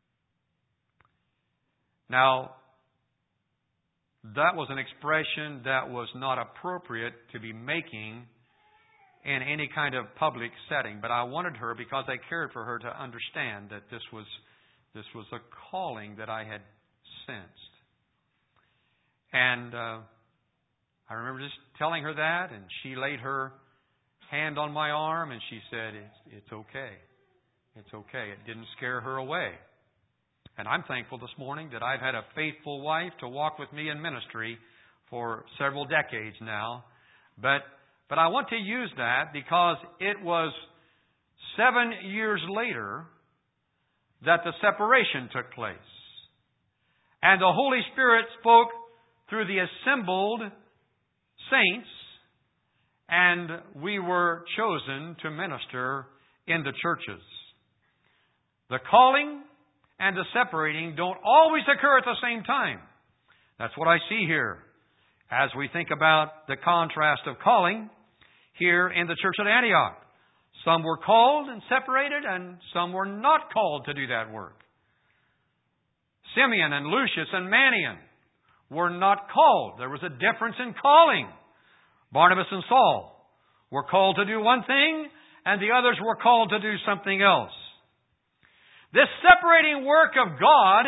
A: Now, that was an expression that was not appropriate to be making in any kind of public setting. But I wanted her, because I cared for her, to understand that this was a calling that I had sensed. And I remember just telling her that, and she laid her hand on my arm and she said, it's okay. It's okay. It didn't scare her away. And I'm thankful this morning that I've had a faithful wife to walk with me in ministry for several decades now. But I want to use that because it was 7 years later that the separation took place. And the Holy Spirit spoke through the assembled saints, and we were chosen to minister in the churches. The calling and the separating don't always occur at the same time. That's what I see here as we think about the contrast of calling here in the church at Antioch. Some were called and separated, and some were not called to do that work. Simeon and Lucius and Manaen were not called. There was a difference in calling. Barnabas and Saul were called to do one thing, and the others were called to do something else. This separating work of God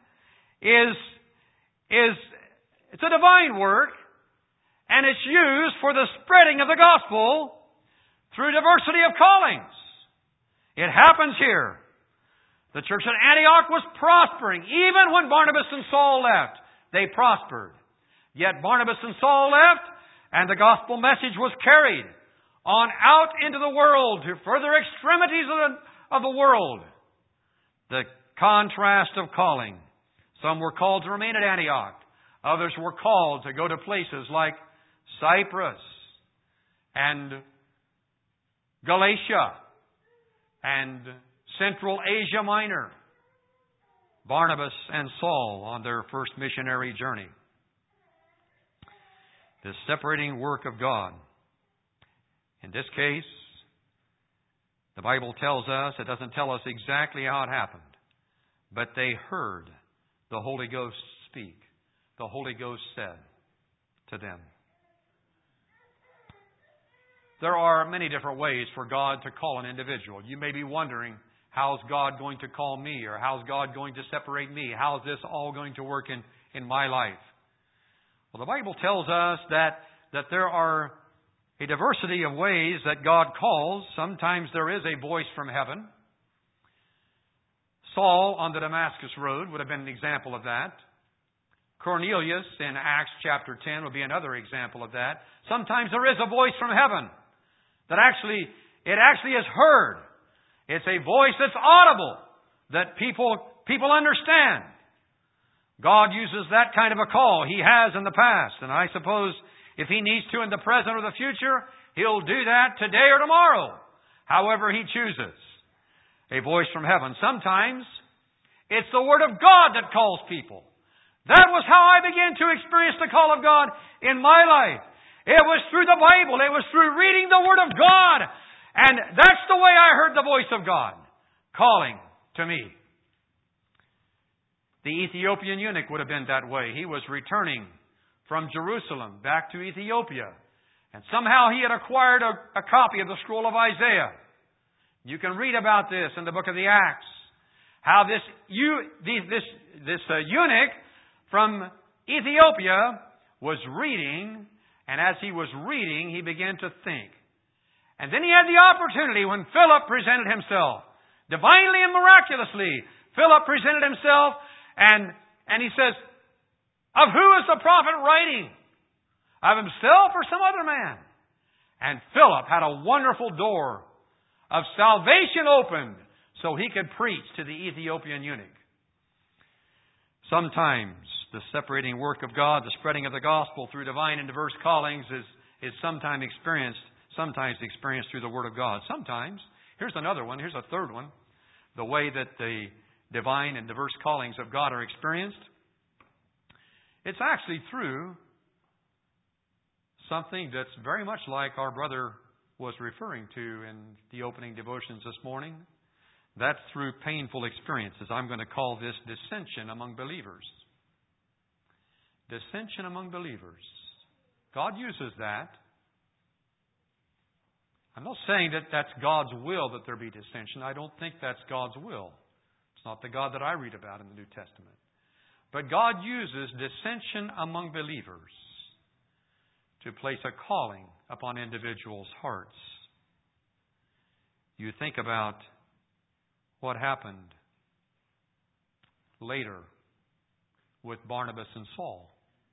A: it's a divine work, and it's used for the spreading of the gospel through diversity of callings. It happens here. The church at Antioch was prospering. Even when Barnabas and Saul left, they prospered. Yet Barnabas and Saul left, and the gospel message was carried on out into the world to further extremities of the world. The contrast of calling. Some were called to remain at Antioch. Others were called to go to places like Cyprus and Galatia and Central Asia Minor. Barnabas and Saul on their first missionary journey. The separating work of God. In this case, the Bible tells us, it doesn't tell us exactly how it happened, but they heard the Holy Ghost speak. The Holy Ghost said to them. There are many different ways for God to call an individual. You may be wondering, how's God going to call me? Or how's God going to separate me? How's this all going to work in my life? Well, the Bible tells us that there are a diversity of ways that God calls. Sometimes there is a voice from heaven. Saul on the Damascus Road would have been an example of that. Cornelius in Acts chapter 10 would be another example of that. Sometimes there is a voice from heaven that actually is heard. It's a voice that's audible, that people understand. God uses that kind of a call. He has in the past. And I suppose if He needs to in the present or the future, He'll do that today or tomorrow. However He chooses. A voice from heaven. Sometimes it's the Word of God that calls people. That was how I began to experience the call of God in my life. It was through the Bible. It was through reading the Word of God. And that's the way I heard the voice of God calling to me. The Ethiopian eunuch would have been that way. He was returning from Jerusalem back to Ethiopia. And somehow he had acquired a copy of the scroll of Isaiah. You can read about this in the book of the Acts. How this eunuch from Ethiopia was reading, and as he was reading, he began to think. And then he had the opportunity when Philip presented himself. Divinely and miraculously, Philip presented himself, and he says, "Of who is the prophet writing? Of himself or some other man?" And Philip had a wonderful door of salvation opened so he could preach to the Ethiopian eunuch. Sometimes the separating work of God, the spreading of the gospel through divine and diverse callings is sometimes experienced through the Word of God. Sometimes, here's another one, here's a third one, the way that the divine and diverse callings of God are experienced. It's actually through something that's very much like our brother was referring to in the opening devotions this morning. That's through painful experiences. I'm going to call this dissension among believers. Dissension among believers. God uses that. I'm not saying that that's God's will that there be dissension. I don't think that's God's will. It's not the God that I read about in the New Testament. But God uses dissension among believers to place a calling upon individuals' hearts. You think about what happened later with Barnabas and Saul.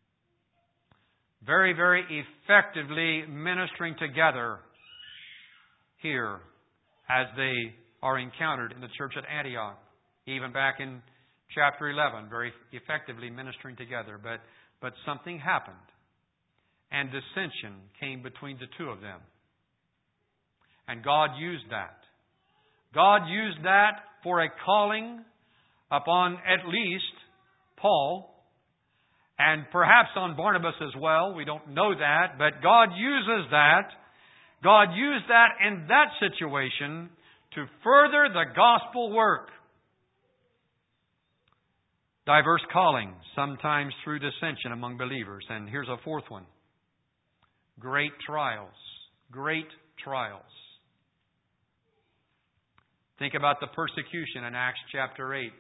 A: Very, very effectively ministering together here as they are encountered in the church at Antioch even back in chapter 11, very effectively ministering together. But something happened, and dissension came between the two of them. And God used that. God used that for a calling upon at least Paul, and perhaps on Barnabas as well. We don't know that, but God uses that. God used that in that situation to further the gospel work. Diverse callings, sometimes through dissension among believers. And here's a fourth one. Great trials. Great trials. Think about the persecution in Acts chapter 8.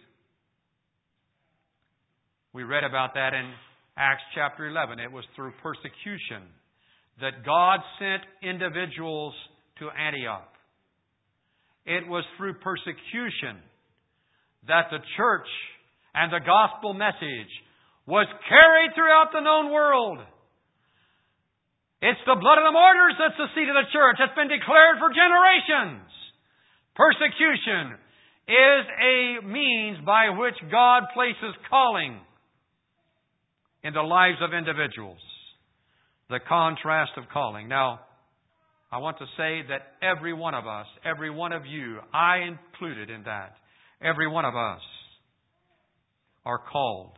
A: We read about that in Acts chapter 11. It was through persecution that God sent individuals to Antioch. It was through persecution that the church and the gospel message was carried throughout the known world. It's the blood of the martyrs that's the seed of the church. It's been declared for generations. Persecution is a means by which God places calling in the lives of individuals. The contrast of calling. Now, I want to say that every one of us, every one of you, I included in that, every one of us are called.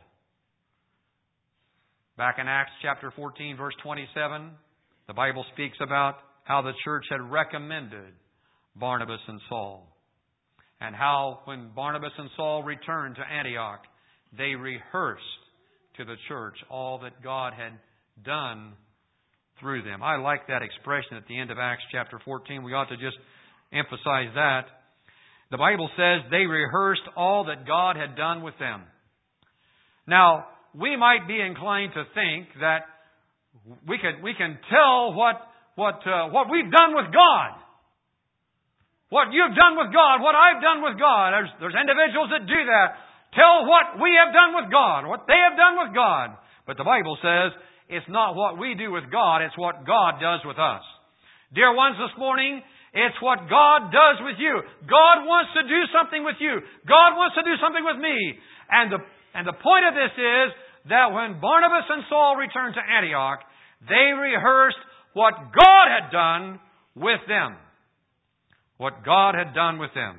A: Back in Acts chapter 14, verse 27, the Bible speaks about how the church had recommended Barnabas and Saul. And how when Barnabas and Saul returned to Antioch, they rehearsed to the church all that God had done through them. I like that expression at the end of Acts chapter 14. We ought to just emphasize that. The Bible says they rehearsed all that God had done with them. Now, we might be inclined to think that we can tell what we've done with God. What you've done with God, what I've done with God. There's individuals that do that. Tell what we have done with God, what they have done with God. But the Bible says it's not what we do with God, it's what God does with us. Dear ones, this morning, it's what God does with you. God wants to do something with you. God wants to do something with me. And the point of this is that when Barnabas and Saul returned to Antioch, they rehearsed what God had done with them. What God had done with them.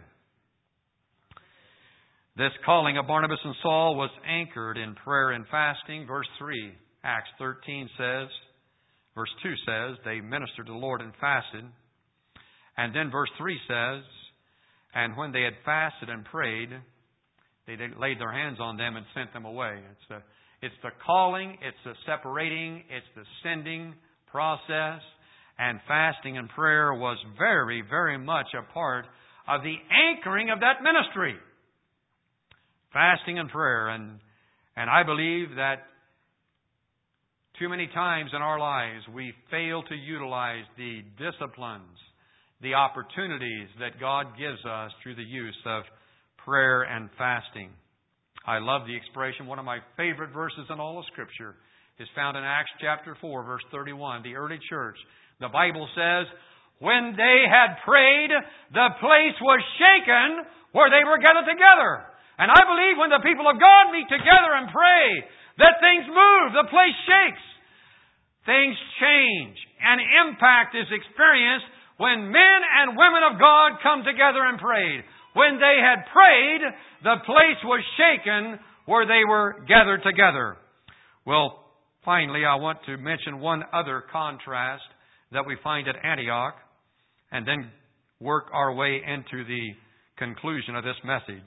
A: This calling of Barnabas and Saul was anchored in prayer and fasting. Verse 3, Acts 13 says, verse 2 says, they ministered to the Lord and fasted. And then verse 3 says, and when they had fasted and prayed, they laid their hands on them and sent them away. It's the calling, it's the separating, it's the sending process. And fasting and prayer was very, very much a part of the anchoring of that ministry. Fasting and prayer. And I believe that too many times in our lives we fail to utilize the disciplines, the opportunities that God gives us through the use of prayer and fasting. I love the expression. One of my favorite verses in all of Scripture is found in Acts chapter 4, verse 31. The early church, the Bible says, when they had prayed, the place was shaken where they were gathered together. And I believe when the people of God meet together and pray, that things move, the place shakes. Things change. An impact is experienced when men and women of God come together and prayed. When they had prayed, the place was shaken where they were gathered together. Well, finally, I want to mention one other contrast that we find at Antioch, and then work our way into the conclusion of this message.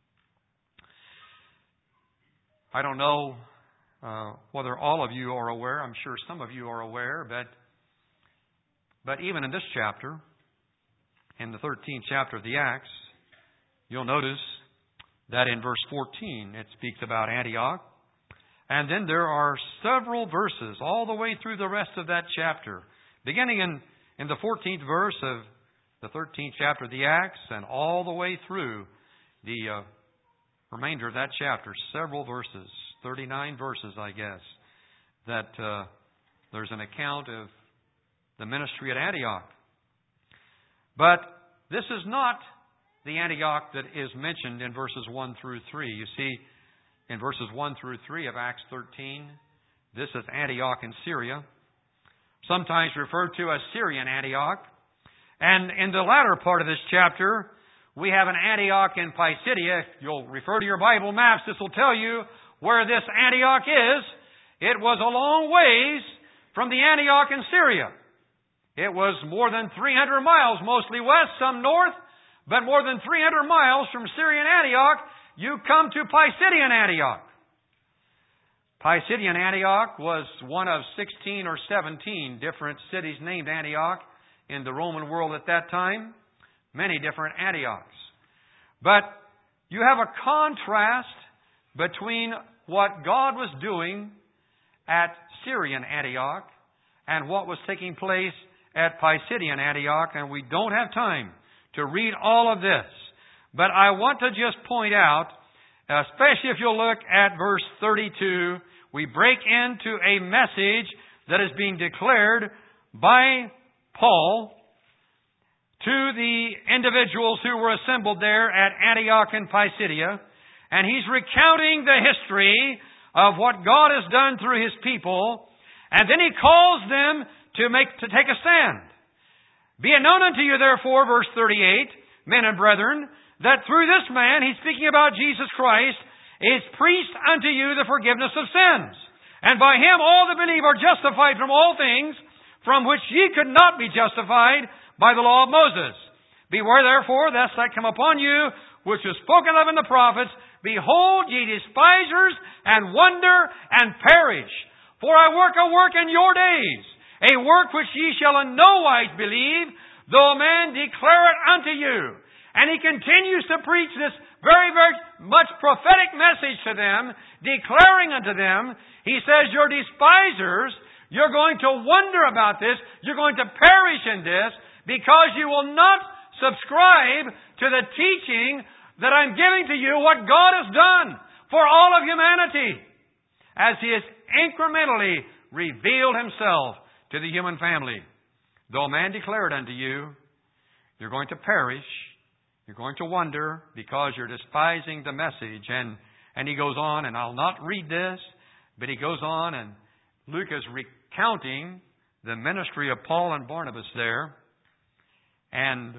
A: I don't know whether all of you are aware. I'm sure some of you are aware, but even in this chapter, in the 13th chapter of the Acts, you'll notice that in verse 14 it speaks about Antioch. And then there are several verses all the way through the rest of that chapter. Beginning in the 14th verse of the 13th chapter of the Acts and all the way through the remainder of that chapter, several verses, 39 verses, I guess, that there's an account of the ministry at Antioch. But this is not the Antioch that is mentioned in verses 1 through 3. You see, in verses 1 through 3 of Acts 13, this is Antioch in Syria, sometimes referred to as Syrian Antioch. And in the latter part of this chapter, we have an Antioch in Pisidia. If you'll refer to your Bible maps, this will tell you where this Antioch is. It was a long ways from the Antioch in Syria. It was more than 300 miles, mostly west, some north, but more than 300 miles from Syrian Antioch, you come to Pisidian Antioch. Pisidian Antioch was one of 16 or 17 different cities named Antioch in the Roman world at that time. Many different Antiochs. But you have a contrast between what God was doing at Syrian Antioch and what was taking place at Pisidian Antioch, and we don't have time to read all of this. But I want to just point out, especially if you'll look at verse 32, we break into a message that is being declared by Paul to the individuals who were assembled there at Antioch and Pisidia. And he's recounting the history of what God has done through His people. And then he calls them to take a stand. Be it known unto you, therefore, verse 38, men and brethren, that through this man, he's speaking about Jesus Christ, is preached unto you the forgiveness of sins. And by Him all that believe are justified from all things, from which ye could not be justified by the law of Moses. Beware therefore, lest that come upon you, which is spoken of in the prophets, behold, ye despisers, and wonder, and perish. For I work a work in your days, a work which ye shall in no wise believe, though a man declare it unto you. And he continues to preach this very, very much prophetic message to them, declaring unto them, he says, your despisers, you're going to wonder about this, you're going to perish in this, because you will not subscribe to the teaching that I'm giving to you, what God has done for all of humanity, as He has incrementally revealed Himself to the human family. Though a man declare it unto you, you're going to perish. You're going to wonder because you're despising the message. And he goes on, and I'll not read this, but he goes on, and Luke is recounting the ministry of Paul and Barnabas there. And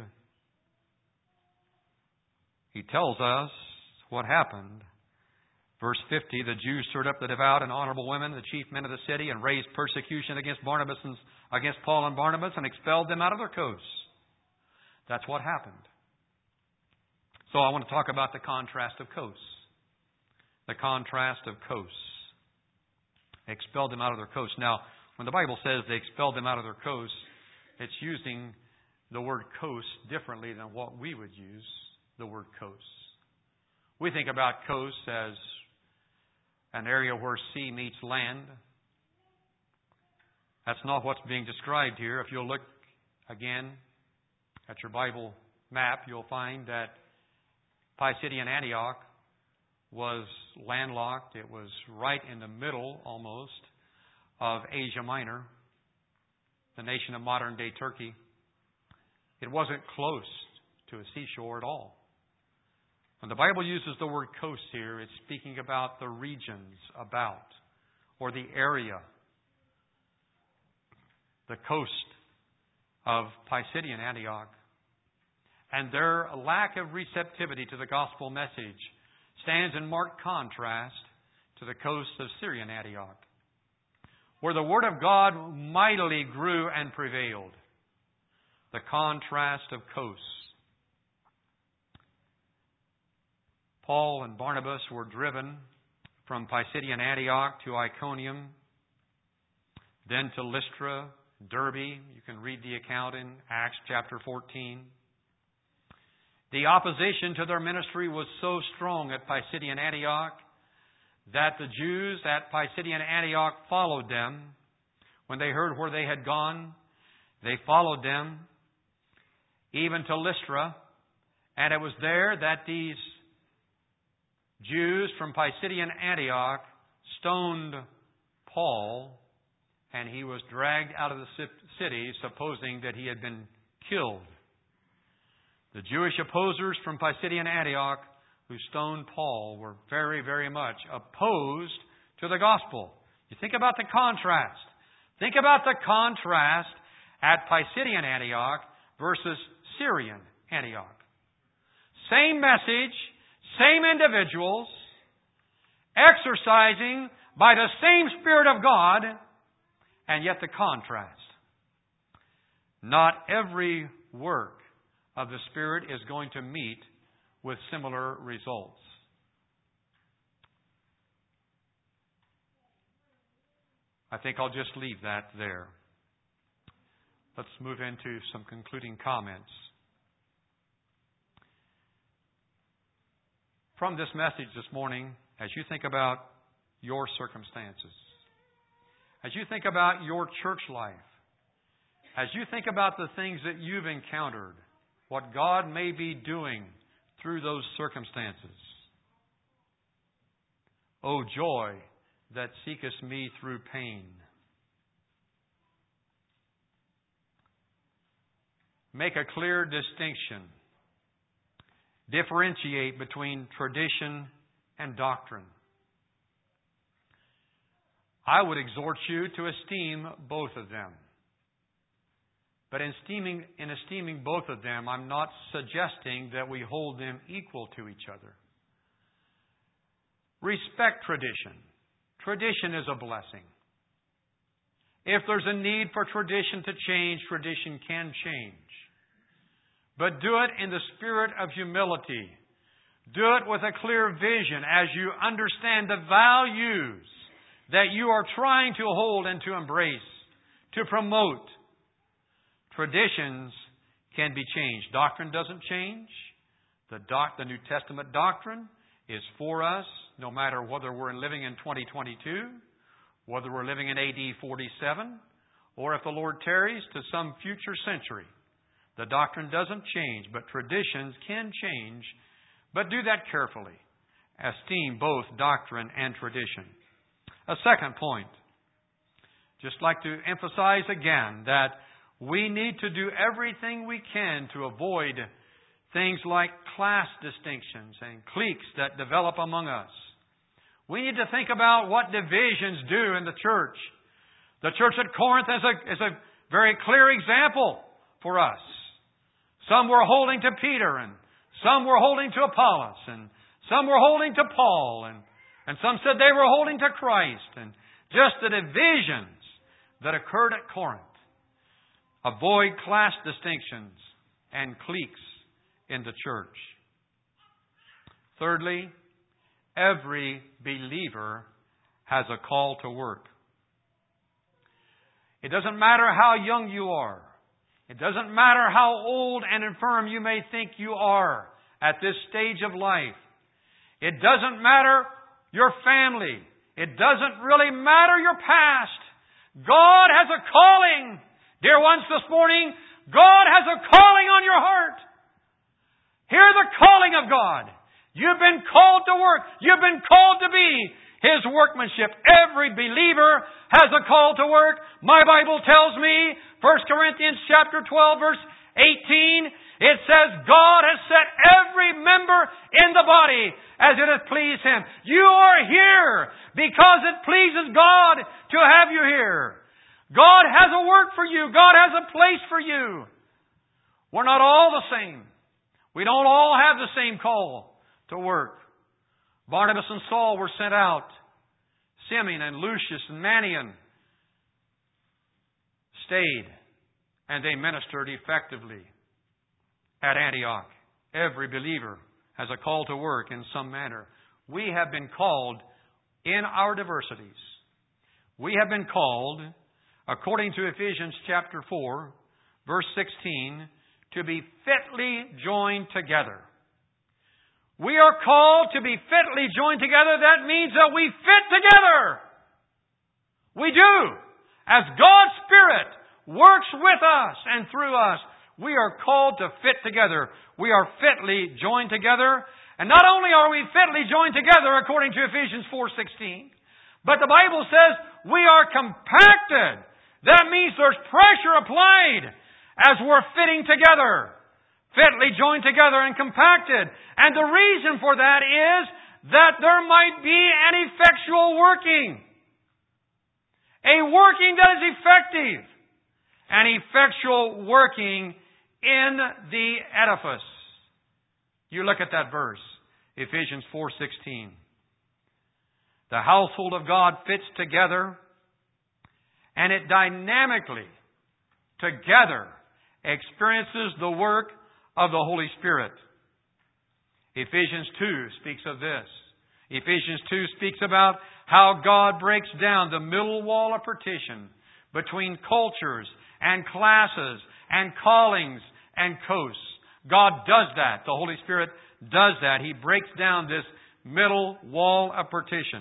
A: he tells us what happened. Verse 50, the Jews stirred up the devout and honorable women, the chief men of the city, and raised persecution against Paul and Barnabas, and expelled them out of their coasts. That's what happened. So I want to talk about the contrast of coasts. The contrast of coasts. They expelled them out of their coasts. Now, when the Bible says they expelled them out of their coasts, it's using the word coast differently than what we would use the word coast. We think about coast as an area where sea meets land. That's not what's being described here. If you'll look again at your Bible map, you'll find that Pisidian Antioch was landlocked. It was right in the middle, almost, of Asia Minor, the nation of modern-day Turkey. It wasn't close to a seashore at all. When the Bible uses the word coast here, it's speaking about the regions about, or the area, the coast of Pisidian Antioch. And their lack of receptivity to the gospel message stands in marked contrast to the coast of Syrian Antioch, where the Word of God mightily grew and prevailed. The contrast of coasts. Paul and Barnabas were driven from Pisidian Antioch to Iconium, then to Lystra, Derbe. You can read the account in Acts chapter 14. The opposition to their ministry was so strong at Pisidian Antioch that the Jews at Pisidian Antioch followed them. When they heard where they had gone, they followed them even to Lystra. And it was there that these Jews from Pisidian Antioch stoned Paul, and he was dragged out of the city, supposing that he had been killed. The Jewish opposers from Pisidian Antioch who stoned Paul were very, very much opposed to the gospel. You think about the contrast. Think about the contrast at Pisidian Antioch versus Syrian Antioch. Same message, same individuals, exercising by the same Spirit of God, and yet the contrast. Not every work of the Spirit is going to meet with similar results. I think I'll just leave that there. Let's move into some concluding comments. From this message this morning, as you think about your circumstances, as you think about your church life, as you think about the things that you've encountered, what God may be doing through those circumstances. O joy that seekest me through pain. Make a clear distinction. Differentiate between tradition and doctrine. I would exhort you to esteem both of them. But in esteeming both of them, I'm not suggesting that we hold them equal to each other. Respect tradition. Tradition is a blessing. If there's a need for tradition to change, tradition can change. But do it in the spirit of humility. Do it with a clear vision as you understand the values that you are trying to hold and to embrace, to promote. Traditions can be changed. Doctrine doesn't change. The New Testament doctrine is for us, no matter whether we're living in 2022, whether we're living in AD 47, or if the Lord tarries to some future century. The doctrine doesn't change, but traditions can change. But do that carefully. Esteem both doctrine and tradition. A second point. Just like to emphasize again that we need to do everything we can to avoid things like class distinctions and cliques that develop among us. We need to think about what divisions do in the church. The church at Corinth is a very clear example for us. Some were holding to Peter, and some were holding to Apollos, and some were holding to Paul, and some said they were holding to Christ, and just the divisions that occurred at Corinth. Avoid class distinctions and cliques in the church. Thirdly, every believer has a call to work. It doesn't matter how young you are. It doesn't matter how old and infirm you may think you are at this stage of life. It doesn't matter your family. It doesn't really matter your past. God has a calling. Dear ones, this morning, God has a calling on your heart. Hear the calling of God. You've been called to work. You've been called to be His workmanship. Every believer has a call to work. My Bible tells me, 1 Corinthians chapter 12, verse 18, it says, God has set every member in the body as it hath pleased Him. You are here because it pleases God to have you here. God has a work for you. God has a place for you. We're not all the same. We don't all have the same call to work. Barnabas and Saul were sent out. Simeon and Lucius and Manaen stayed, and they ministered effectively at Antioch. Every believer has a call to work in some manner. We have been called in our diversities. We have been called, according to Ephesians chapter 4, verse 16, to be fitly joined together. We are called to be fitly joined together. That means that we fit together. We do. As God's Spirit works with us and through us, we are called to fit together. We are fitly joined together. And not only are we fitly joined together, according to Ephesians 4:16, but the Bible says we are compacted. That means there's pressure applied as we're fitting together. fitly joined together and compacted. And the reason for that is that there might be an effectual working. A working that is effective. An effectual working in the edifice. You look at that verse, Ephesians 4:16. The household of God fits together, and it dynamically, together, experiences the work of the Holy Spirit. Ephesians 2 speaks of this. Ephesians 2 speaks about how God breaks down the middle wall of partition between cultures and classes and callings and coasts. God does that. The Holy Spirit does that. He breaks down this middle wall of partition.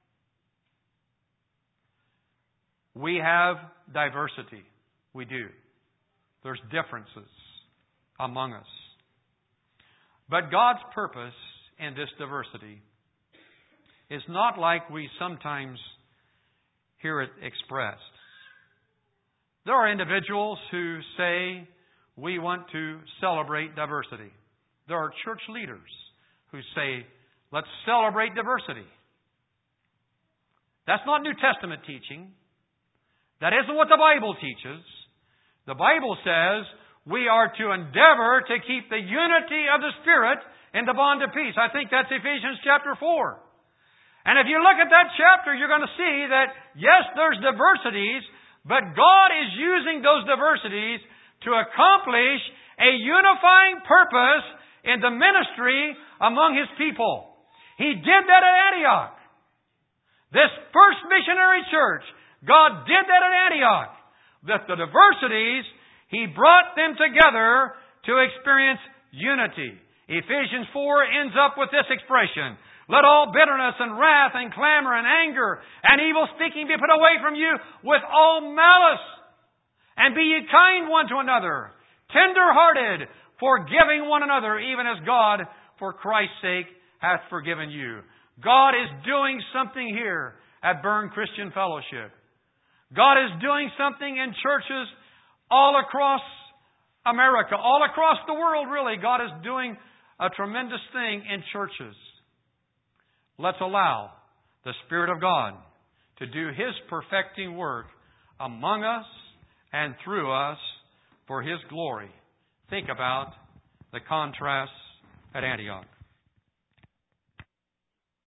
A: We have diversity. We do. There's differences among us. But God's purpose in this diversity is not like we sometimes hear it expressed. There are individuals who say we want to celebrate diversity. There are church leaders who say, let's celebrate diversity. That's not New Testament teaching. That isn't what the Bible teaches. The Bible says we are to endeavor to keep the unity of the Spirit in the bond of peace. I think that's Ephesians chapter 4. And if you look at that chapter, you're going to see that, yes, there's diversities, but God is using those diversities to accomplish a unifying purpose in the ministry among His people. He did that at Antioch. This first missionary church, God did that at Antioch. That the diversities, He brought them together to experience unity. Ephesians 4 ends up with this expression: let all bitterness and wrath and clamor and anger and evil speaking be put away from you with all malice. And be ye kind one to another, tender-hearted, forgiving one another, even as God, for Christ's sake, hath forgiven you. God is doing something here at Bern Christian Fellowship. God is doing something in churches all across America, all across the world, really. God is doing a tremendous thing in churches. Let's allow the Spirit of God to do His perfecting work among us and through us for His glory. Think about the contrasts at Antioch.